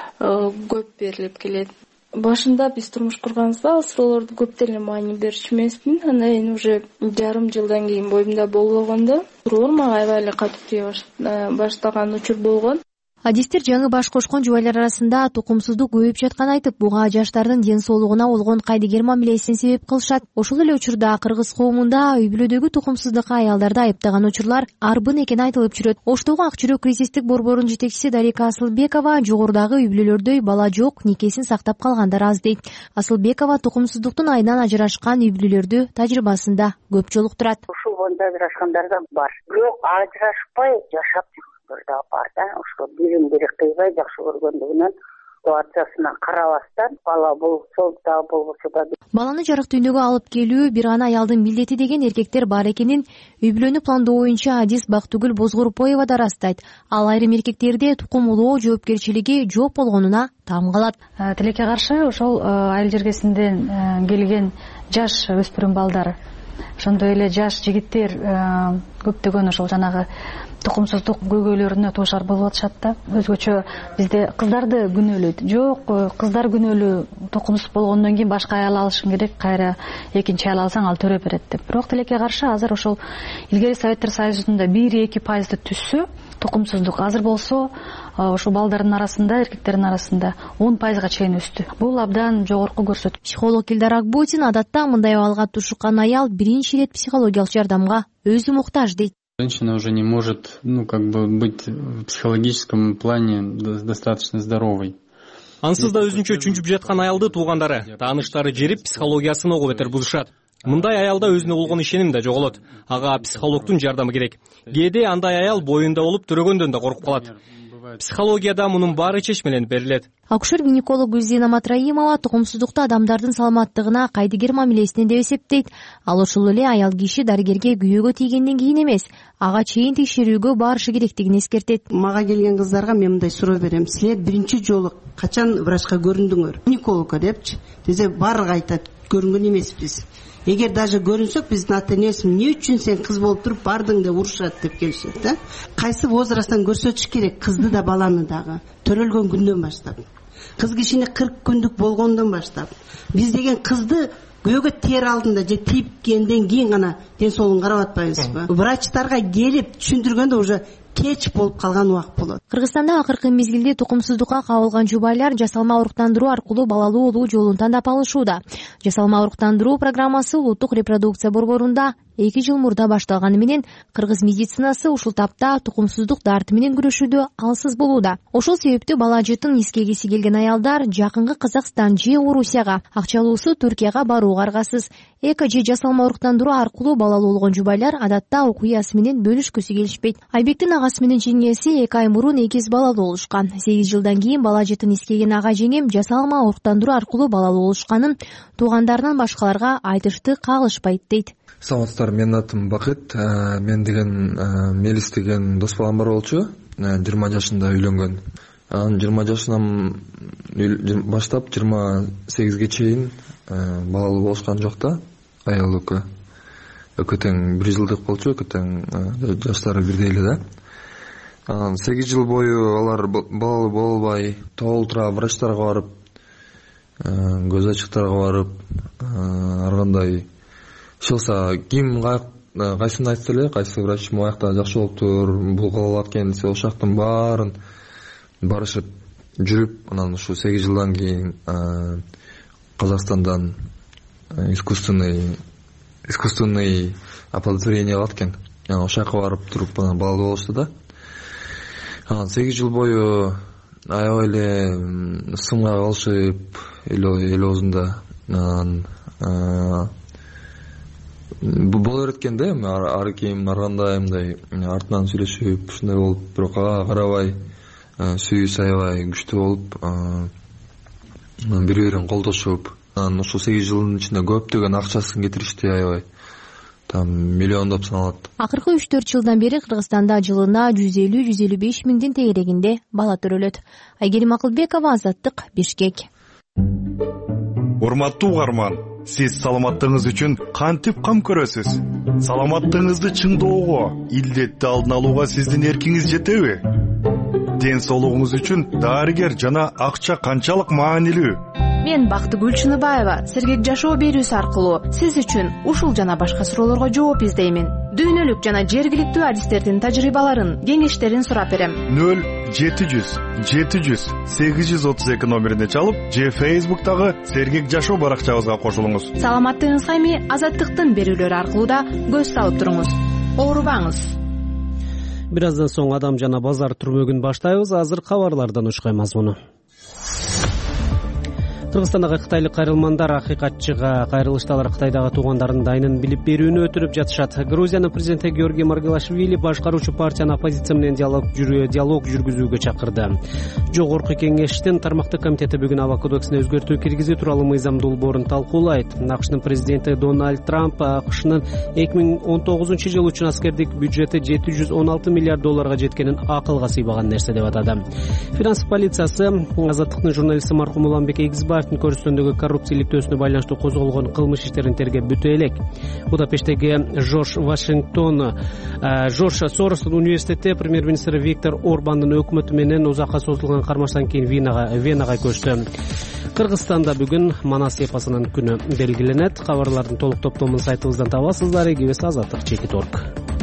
көп берилип келет. Башында биз турмуш курганбызда ал суроолорду көп деле маани берчү эмесмин. Анан кийин уже жарым жылдан кийин боюмда болгондо суроолор мага аябай эле катуу тие баштаган учур болгон. Адистер жаңы баш кошкон жубайлар арасында тукумсуздук көбөйүп жатканын айтып, буга жаштардын ден соолугуна болгон кайдыгер мамилесин себеп кылышат. Ошол эле учурда кыргыз коомунда үй бүлөдөгү тукумсуздукка аялдарды айыптаган учурлар арбын экени айтылып жүрөт. Оштогу Ак жүрөк кризистик борборунун жетекчиси Дарика Асылбекова жогорудагы үй бүлөлөрдө бала жок, никесин сактап калгандар аз дейт. Асылбекова тукумсуздуктун айынан ажырашкан үй бүлөлөрдү тажрыйбасында көп жолуктурат. Ушул боюнда ажырашкандар да бар. Бирок ажырашпай жашап да бар да, ошо бирин бири кыйбай жакшы көргөндүгүнөн ситуациясына карабастан бала болсо да болбосо да баланы жарык дүйнөгө алып келүү бир гана аялдын милдети деген эркектер бар экенин үй бүлөнү пландоо боюнча адис Бактыгүл Бозгорупоева да ырастайт. Ал айрым эркектерде тукум улоо жоопкерчилиги жок болгонуна таң калат. Тилекке каршы ошол айыл жергесинден келген жаш өспүрүм балдар, ошондой эле жаш жигиттер көптөгөн ошол жанагы тукумсуздук көйгөйлөрүнө туушар болуп атышат да. Өзгөчө бизде кыздарды күнөөлөйт. Жок, кыздар күнөөлүү тукумсуз болгондон кийин башка аял алышың керек, кайра экинчи аял алсаң ал төрөп берет деп. Бирок тилекке каршы азыр ошол илгери Советтер Союзунда бир эки пайызды түзсө тукумсуздук, азыр болсо ошол балдардын арасында, эркектердин арасында он пайызга чейин өстү. Бул абдан жогорку көрсөткүч. Психолог Илдар Акбутин адатта мындай абалга тушуккан аял биринчи ирет психологиялык жардамга өзү муктаж дейт. Женщина уже не может, ну, как бы быть в психологическом плане достаточно здоровой. Ансыз да өзүнчө чүнчүп жаткан аялды туугандары, тааныштары жерип психологиясын ого бетер бузушат. Мындай аялда өзүнө болгон ишеним да жоголот. Ага психологдун жардамы керек. Кээде андай аял боюнда болуп төрөгөндөн да коркуп калат. Психологияда мунун баары чеч менен берилет. Акушер-гинеколог Гүлзина Матраимова тукумсуздукта адамдардын саламаттыгына кайдыгер мамилесинен деп эсептейт. Ал ошол эле аял киши дарыгерге күйөөгө тийгенден кийин эмес, ага чейин текшерүүгө барышы керектигин эскертет. Мага келген кыздарга мен мындай суроо берем. Силер биринчи жолу качан врачка көрүндүңөр? Гинекологко депчи. Дезе баары айтат, көрүнгөн эмеспиз. Эгер даже көрүнсөк, биздин ата-энеси эмне үчүн сен кыз болуп туруп бардың деп урушат деп келишет да. Кайсы возрасттан көрсөтүш керек кызды да баланы дагы. Төрөлгөн күндөн баштап. Кыз кишини кырк күндүк болгондон баштап. Биз деген кызды күйөөгө тер алдында же тийипкенден кийин гана ден соолугун карап атпайбызбы? Врачтарга келип түшүндүргөндө уже кеч болуп калган убак болот. Кыргызстанда акыркы мезгилде тукумсуздукка кабылган жубайлар жасалма уруктандыруу аркылуу балалуу болуу жолун тандап алышууда. Жасалма уруктандыруу программасы улуттук репродукция борборунда эки жыл мурда башталганы менен кыргыз медицинасы ушул тапта тукумсуздук дарты менен күрөшүүдө алсыз болууда. Ошол себептүү бала жытын искегиси келген аялдар жакынкы Казакстан же Орусияга, акчалуусу Түркияга барууга аргасыз. Эко же жасалма уруктандыруу аркылуу балалуу болгон жубайлар адатта окуясы менен бөлүшкүсү келишпейт. Айбектин агасы менен жеңеси эки ай мурун экиз балалуу болушкан. сегиз жылдан кийин бала жытын искеген ага жеңем жасалма уруктандыруу аркылуу балалуу болушканын туугандарынан башкаларга айтышты кагылышпайт дейт. Саламатсыздар, менин атым Бакыт. Мен деген Мелис деген дос балам бар болчу. жыйырма жашында үйлөнгөн. Анан жыйырма жашынан баштап жыйырма сегизге чейин балалуу болушкан жок да. Аял экөө. Экөө тең бир жылдык болчу, экөө тең жаштары бирдей эле да. Анан сегиз жыл бою алар балалуу боло албай, толтура врачтарга барып, көз ачыктарга барып, ар кандай чылса ким кайсысын айтса эле, кайсы врач моякта жакшы болуптур, бул кыла алат экен десе, ошол жактын баарын барышып жүрүп, анан ушу сегиз жылдан кийин Казакстандан искусственный искусственный оплодотворение алат экен. Ошол жака барып туруп балалуу болушту да. Анан сегиз жыл бою аябай эле сымга калышып, эл оозунда анан боло берет экен да, ар ким ар кандай мындай артынан сүйлөшүп, ушундай болуп, бирок ага карабай, сүйүүсү аябай күчтүү болуп, бири бирин колдошуп, анан ушул сегиз жылдын ичинде көптөгөн акчасын кетиришти, аябай там миллиондоп саналат. Акыркы үч төрт жылдан бери Кыргызстанда жылына жүз элүү жүз элүү беш миңдин тегерегинде бала төрөлөт. Айгерим Акылбекова, Азаттык, Бишкек. Урматтуу угарман, сиз саламаттыгыңыз үчүн кантип кам көрөсүз? Саламаттыгыңызды чыңдоого, илдетти алдын алууга сиздин эркиңиз жетеби? Ден соолугуңуз үчүн дарыгер жана акча канчалык маанилүү? Мен Бактыгүл Чыныбаева сергек жашоо берүүсү аркылуу сиз үчүн ушул жана башка суроолорго жооп издеймин. Дүйнөлүк жана жергиликтүү адистердин тажрыйбаларын, кеңештерин сурап берем. нөл жети жүз жети жүз сегиз жүз отуз эки номерине чалып, же Facebook'тагы сергек жашоо баракчабызга кошулуңуз. Саламаттыгыңызга эми Азаттыктын берүүлөрү аркылуу да көз салып туруңуз. Оорубаңыз. Бир аздан соң адам жана базар түрмөгүн баштайбыз. Азыр кабарлардан учкай мазмуну. Кыргызстандагы кытайлык кайрылмандар акыйкатчыга кайрылышта алар Кытайдагы туугандарынын дайынын билип берүүнү өтүнүп жатышат. Грузиянын президенти Георгий Маргвелашвили башкаруучу партиянын оппозиция менен диалог жүргүзүүгө чакырды. Жогорку кеңештин тармактык комитети бүгүн аба кодексине өзгөртүү киргизүү тууралуу мыйзам долбоорун талкуулайт. АКШнын президенти Дональд Трамп АКШнын эки миң он тогузунчу жыл үчүн аскердик бюджети жети жүз он алты миллиард долларга жеткенин акылга сыйбаган нерсе деп атады. Финанс полициясы Азаттыктын журналисти маркум Уланбек Эгизбаев Көрүстөндөгү коррупциялык төсүнө байланыштуу козголгон кылмыш иштерин тергеп бүтө элек. Будапешттеги Жорж Вашингтон Жорж Соростун университети премьер-министр Виктор Орбандын өкмөтү менен узакка созулган кармаштан кийин Венага Венага көчтү. Кыргызстанда бүгүн Манас эпосунун күнү белгиленет. Кабарлардын толук топтомун сайтыбыздан табасыздар. Эгибиз Азаттык чекит орг.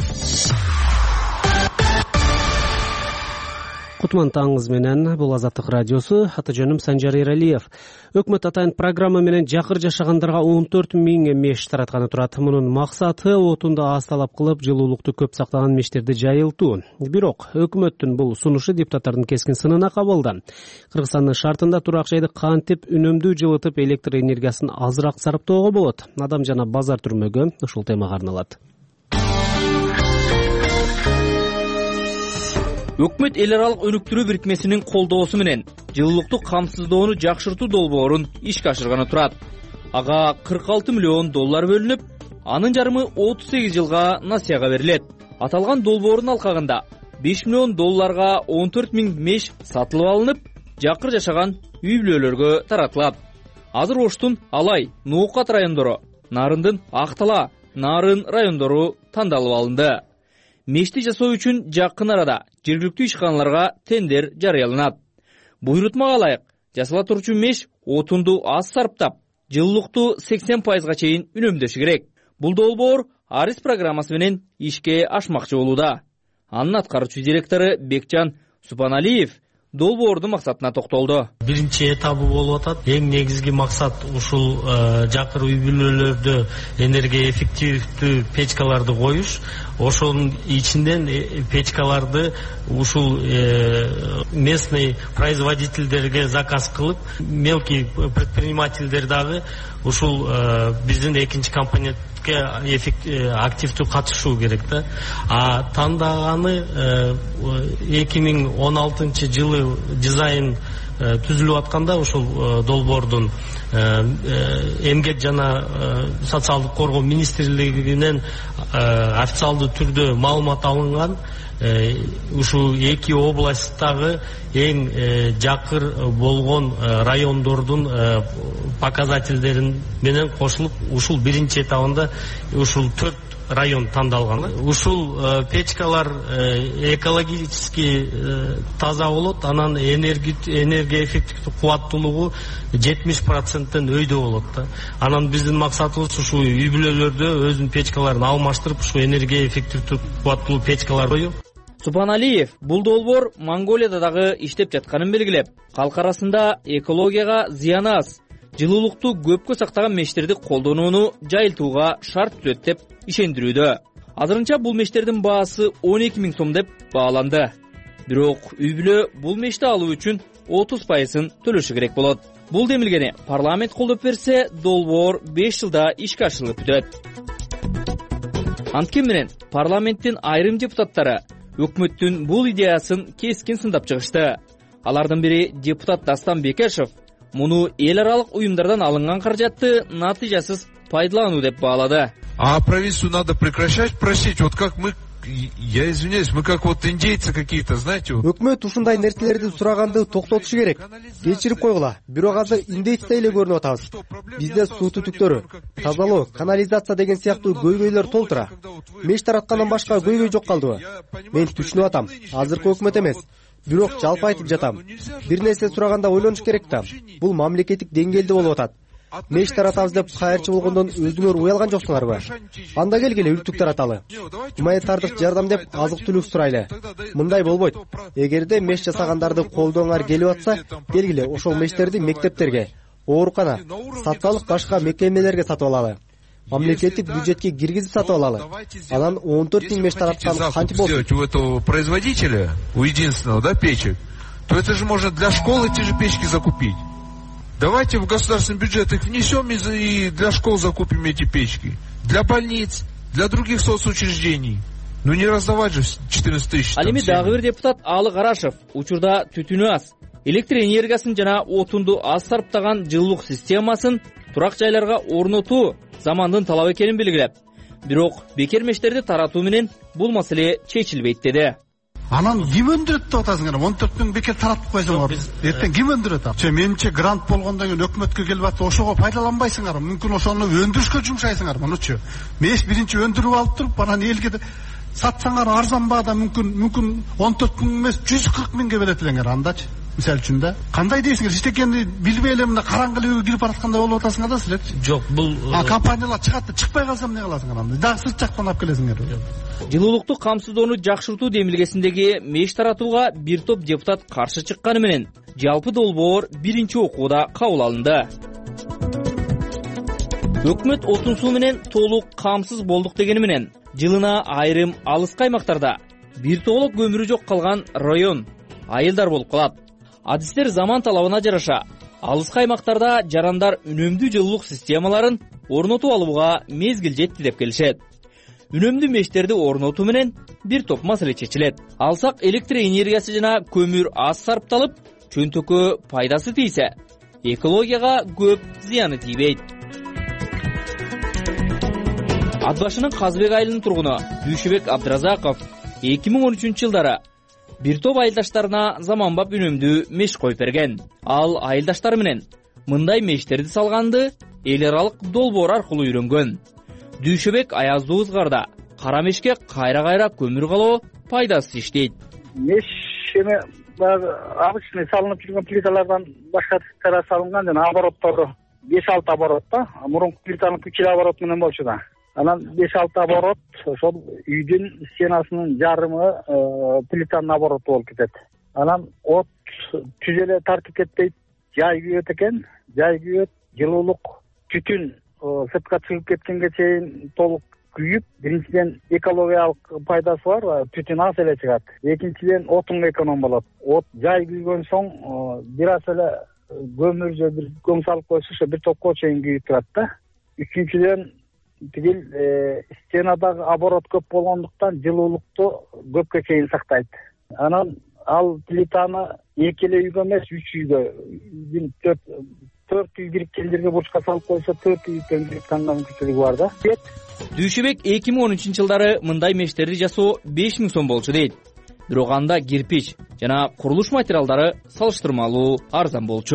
Кутман таңыңыз менен, бул Азаттык радиосу, аты жөнүм Санжар Эралиев. Өкмөт атайын программа менен жакыр жашагандарга он төрт миң меш таратканы турат. Мунун максаты отунду аз талап кылып, жылуулукту көп сактаган мештерди жайылтуу. Бирок өкмөттүн бул сунушу депутаттардын кескин сынына кабылды. Кыргызстандын шартында турак жайды кантип үнөмдүү жылытып, электр энергиясын азыраак сарптоого болот. Адам жана базар түрмөгү ушул темага арналат. өкмөт эл аралык өнүктүрүү бирикмесинин колдоосу менен жылуулукту камсыздоону жакшыртуу долбоорун ишке ашырганы турат. Ага кырк алты миллион доллар бөлүнүп, анын жарымы отуз сегиз жылга насыяга берилет. Аталган долбоордун алкагында беш миллион долларга он төрт миң меш сатылып алынып, жакыр жашаган үй бүлөлөргө таратылат. Азыр Оштун Алай, Ноокат райондору, Нарындын Актала, Нарын райондору тандалып алынды. Мешти жасоо үчүн жакын арада жергиликтүү ишканаларга тендер жарыяланат. Буйрутмага ылайык жасала турчу меш отунду аз сарптап, жылуулукту сексен пайызга чейин үнөмдөшү керек. Бул долбоор Арис программасы менен ишке ашмакчы болууда. Анын аткаруучу директору Бекжан Супаналиев долбоордун максатына токтолду. Биринчи этабы болуп атат. Эң негизги максат ушул жакыр үй бүлөлөрдө энергия эффективдүү печкаларды коюш. Ошонун ичинден печкаларды ушул местный производительдерге заказ кылып, мелкий предпринимательдер дагы ушул биздин экинчи компонентке активдүү катышуу керек да. А тандаганы эки миң он алтынчы жылы дизайн түзүлүп атканда ушул долбоордун эмгек жана социалдык коргоо министрлигинен официалдуу түрдө маалымат алынган. Ушул эки областтагы эң жакыр болгон райондордун показательдерин менен кошулуп, ушул биринчи этабында ушул төрт район тандалган. Ушул печкалар экологически таза болот, анан энергия эффективдүү кубаттуулугу жетимиш проценттен өйдө болот да. Анан биздин максатыбыз ушул үй бүлөлөрдө өзүнүн печкаларын алмаштырып, ушул энергия эффективдүү кубаттуулуу печкалар коюп. Супаналиев бул долбоор Монголияда дагы иштеп жатканын белгилеп, калк арасында экологияга зыяны аз, жылуулукту көпкө сактаган мештерди колдонууну жайылтууга шарт түзөт деп ишендирүүдө. Азырынча бул мештердин баасы он эки миң сом деп бааланды. Бирок үй бүлө бул мешти алуу үчүн отуз пайызын төлөшү керек болот. Бул демилгени парламент колдоп берсе, долбоор беш жылда ишке ашырылып бүтөт. Анткени менен парламенттин айрым депутаттары өкмөттүн бул идеясын кескин сындап чыгышты. Алардын бири депутат Дастан Бекешев муну эл аралык уюмдардан алынган каражатты натыйжасыз пайдалануу деп баалады. А правительству надо прекращать просить, вот как мы, я извиняюсь, мы как вот индейцы какие-то, знаете. Өкмөт ушундай нерселерди сураганды токтотушу керек. Кечирип койгула. Бирок азыр индейцдей эле көрүнүп атабыз. Бизде суу түтүктөрү, тазалоо, канализация деген сыяктуу көйгөйлөр толтура. Меш тараткандан башка көйгөй жок калдыбы? Мен түшүнүп атам. Азыркы өкмөт эмес. Бирок жалпы айтып жатам. Бир нерсе сураганда ойлонуш керек да. Бул мамлекеттик деңгээлде болуп атат. Меш таратабыз деп кайырчы болгондон өзүңөр уялган жоксуңарбы? Анда келгиле үлтүк тараталы. Гуманитардык жардам деп азык-түлүк сурайлы. Мындай болбойт. Эгерде меш жасагандарды колдооңар келип атса, келгиле ошол мештерди мектептерге, оорукана, саталык башка мекемелерге сатып алалы. Мамлекеттик бюджетке киргизип сатып алалы. Анан он төрт миң меш тараткан кантип болсун? У этого производителя, у единственного, да, печек, то это же можно для школы эти же печки закупить. Давайте в государственный бюджет их внесем и для школ закупим эти печки. Для больниц, для других соцучреждений. Ну не раздавать же четырнадцать тысяч. Ал эми дагы бир депутат Алы Карашев учурда түтүнү аз, электр энергиясын жана отунду аз сарптаган жылуулук системасын турак жайларга орнотуу замандын талабы экенин белгилеп, бирок бекер мештерди таратуу менен бул маселе чечилбейт деди. Анан ким өндүрөт деп атасыңар? он төрт миң бекер таратып койсоңор. Эртең ким өндүрөт ат? Менимче грант болгондон кийин өкмөткө келип атса, ошого пайдаланбайсыңар. Мүмкүн ошону өндүрүшкө жумшайсыңар, мунучу. Меш биринчи өндүрүп алып туруп, анан элге сатсаңар арзан баада мүмкүн мүмкүн он төрт миң эмес жүз кырк миңге берет элеңер андачы. Мисалы үчүн да. Кандай дейсиңер? Иштекенди билбей эле мына караңгы үйгө кирип бараткандай болуп атасыңар да силерчи? Жок, бул А компаниялар чыгат да чыкпай калса эмне кыласыңар анда? Дагы сырт жактан алып келесиңер. Жылуулукту камсыздоону жакшыртуу демилгесиндеги меш таратууга бир топ депутат каршы чыкканы менен жалпы долбоор биринчи окууда кабыл алынды. Өкмөт отун суу менен толук камсыз болдук дегени менен жылына айрым алыскы аймактарда бир тоголок көмүрү жок калган район, айылдар болуп калат. Адистер заман талабына жараша алыскы аймактарда жарандар үнөмдүү жылуулук системаларын орнотуп алууга мезгил жетти деп келишет. үнөмдүү мештерди орнотуу менен бир топ маселе чечилет. Алсак электр энергиясы жана көмүр аз сарпталып, чөнтөккө пайдасы тийсе, экологияга көп зыяны тийбейт. Ат башынын Казыбек айылынын тургуну Дүйшөбек Абдыразаков эки миң он үчүнчү жылдары бир топ айылдаштарына заманбап үнөмдүү меш коюп берген. Ал айылдаштары менен мындай мештерди салганды эл аралык долбоор аркылуу үйрөнгөн. Дүйшөбек аяздуу ызгарда кара мешке кайра-кайра көмүр калоо пайдасыз иштейт. Меш эме баягы обычный салынып жүргөн плиталардан башка тара салынган жана обороттору беш алты оборот да. Мурунку плитанын күчү оборот менен болчу да. Анан беш алты оборот ошол үйдүн стенасынын жарымы плитанын обороты болуп кетет. Анан от түз эле тартып кетпейт, жай күйөт экен. Жай күйөт, жылуулук түтүн сыртка чыгып кеткенге чейин толук күйүп, биринчиден экологиялык пайдасы бар, түтүн аз эле чыгат. Экинчиден отуң эконом болот. От жай күйгөн соң бир аз эле көмүр же бир көң салып койсо ошо бир топко чейин күйүп турат да. Үчүнчүдөн тигил стенадагы оборот көп болгондуктан жылуулукту көпкө чейин сактайт. Анан ал плитаны эки эле үйгө эмес, үч үйгө, төрт төрт үй бириккен жерге бурчка салып койсо, төрт үйдөн плитанын мүмкүнчүлүгү бар да. Дүйшөбек эки миң он үчүнчү жылдары мындай мештерди жасоо беш миң сом болчу дейт. Бирок анда кирпич жана курулуш материалдары салыштырмалуу арзан болчу.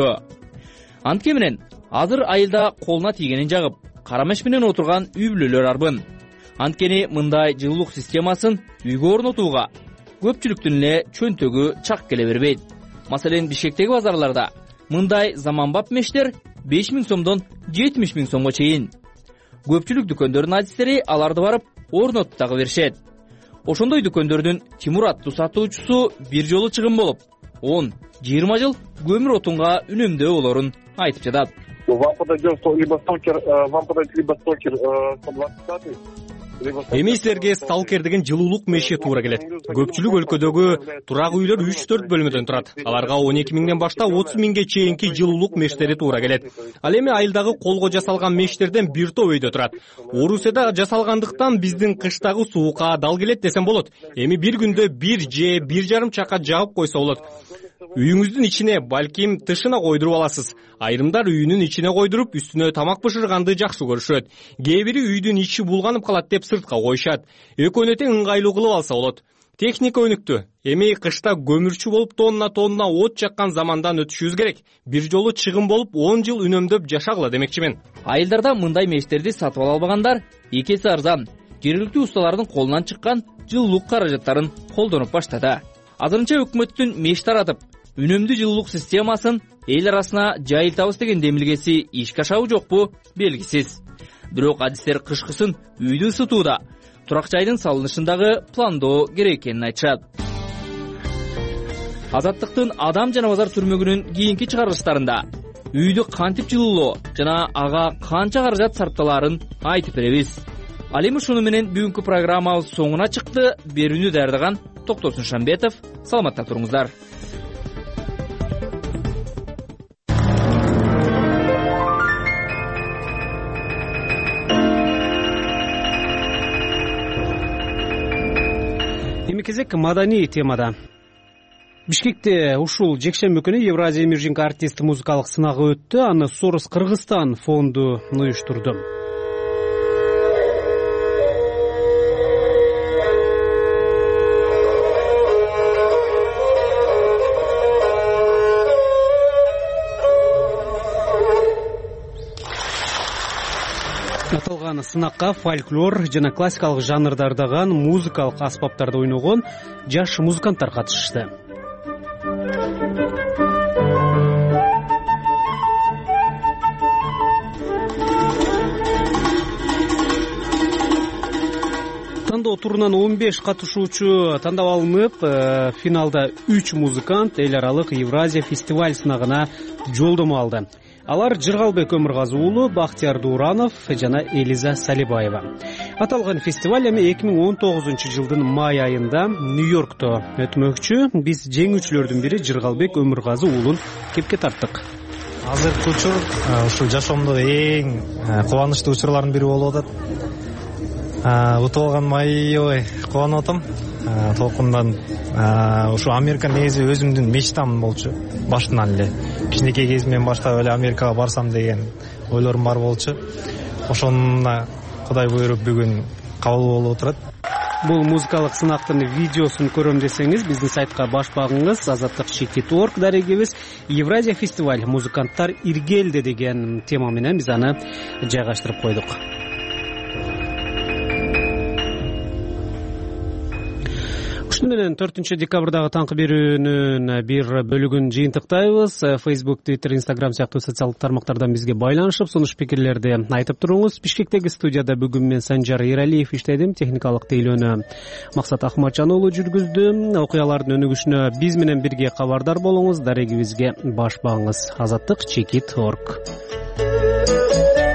Антке менен азыр айылда колуна тийгенин жагып, кара меш менен отурган үй бүлөлөр арбын. Анткени мындай жылуулук системасын үйгө орнотууга көпчүлүктүн эле чөнтөгү чак келе бербейт. Маселен, Бишкектеги базарларда мындай заманбап мештер беш миң сомдон жетимиш миң сомго чейин. Көпчүлүк дүкөндөрдүн адистери аларды барып орнотуп дагы беришет. Ошондой дүкөндөрдүн Тимур аттуу сатуучусу бир жолу чыгым болуп, он жыйырма жыл көмүр отунга үнөмдөө болорун айтып жатат. Вам подойдет либо сталкер, вам подойдет либо сталкер сто двадцать. Эми силерге сталкер деген жылуулук меши туура келет. Көпчүлүк өлкөдөгү турак үйлөр үч төрт бөлмөдөн турат. Аларга он эки миңден баштап отуз миңге чейинки жылуулук мештери туура келет. Ал эми айылдагы колго жасалган мештерден бир топ өйдө турат. Орусияда жасалгандыктан биздин кыштагы суукка дал келет десем болот. Эми бир күндө бир же бир жарым чакат жагып койсо болот. Үйүңүздүн ичине, балким тышына койдуруп аласыз. Айрымдар үйүнүн ичине койдуруп, үстүнө тамак бышырганды жакшы көрүшөт. Кээ бири үйдүн ичи булганып калат деп сыртка коюшат. Экөөнө тең ыңгайлуу кылып алса болот. Техника өнүктү. Эми кышта көмүрчү болуп тонна тонна от жаккан замандан өтүшүбүз керек. Бир жолу чыгым болуп он жыл үнөмдөп жашагыла демекчимен. Айылдарда мындай мештерди сатып ала албагандар эки эсе арзан. Жергиликтүү усталардын колунан чыккан жылуулук каражаттарын колдонуп баштады. Азырынча өкмөттүн меш таратып, үнөмдүү жылуулук системасын эл арасына жайылтабыз деген демилгеси ишке ашабы жокпу белгисиз. Бирок адистер кышкысын үйдү ысытууда турак жайдын салынышындагы пландоо керек экенин айтышат. Азаттыктын адам жана базар сүрмөгүнүн кийинки чыгарылыштарында үйдү кантип жылуулоо жана ага канча каражат сарпталаарын айтып беребиз. Ал эми ушуну менен бүгүнкү программабыз соңуна чыкты. Берүүнү даярдаган Токтосун Шамбетов. Саламатта туруңуздар. Эми кезек маданий темада. Бишкекте ушул жекшемби күнү Евразия Emerging Artist музыкалык сынагы өттү. Аны Soros Кыргызстан фонду уюштурду. Аталган сынакка фольклор жана классикалык жанрдардагы музыкалык аспаптарды ойногон жаш музыканттар катышты. Тандоо турунан он беш катышуучу тандап алынып, финалда үч музыкант эл аралык Евразия фестиваль сынагына жолдомо алды. Алар Жыргалбек Өмүргазы уулу, Бактияр Дуранов жана Элиза Салибаева. Аталган фестиваль эми эки миң он тогузунчу жылдын май айында Нью-Йоркто өтмөкчү. Биз жеңүүчүлөрдүн бири Жыргалбек Өмүргазы уулун кепке тарттык. Азыркы учур ушул жашоомдо эң кубанычтуу учурлардын бири болуп атат. утуп алганыма аябай кубанып атам. Толкундан ушу Америка негизи өзүмдүн мечтам болчу. Баштан эле кичинекей кезимден баштап эле Америкага барсам деген ойлорум бар болчу. Ошону Кудай буйруп бүгүн кабыл болуп отурат. Бул музыкалык сынактын видеосун көрөм десеңиз, биздин сайтка баш багыңыз. Азаттык чекит точка орг дарегибиз. Евразия фестиваль музыканттар иргелди деген тема менен биз аны жайгаштырып койдук. Ушуну менен төртүнчү декабрдагы таңкы берүүнүн бир бөлүгүн жыйынтыктайбыз. Facebook, Twitter, Instagram сыяктуу социалдык тармактардан бизге байланышып, сунуш пикирлерди айтып туруңуз. Бишкектеги студияда бүгүн мен Санжар Эралиев иштедим. Техникалык тейлөөнү Максат Акматжан уулу жүргүздү. Окуялардын өнүгүшүнө биз менен бирге кабардар болуңуз. Дарегибизге баш багыңыз. Азаттык чекит точка орг.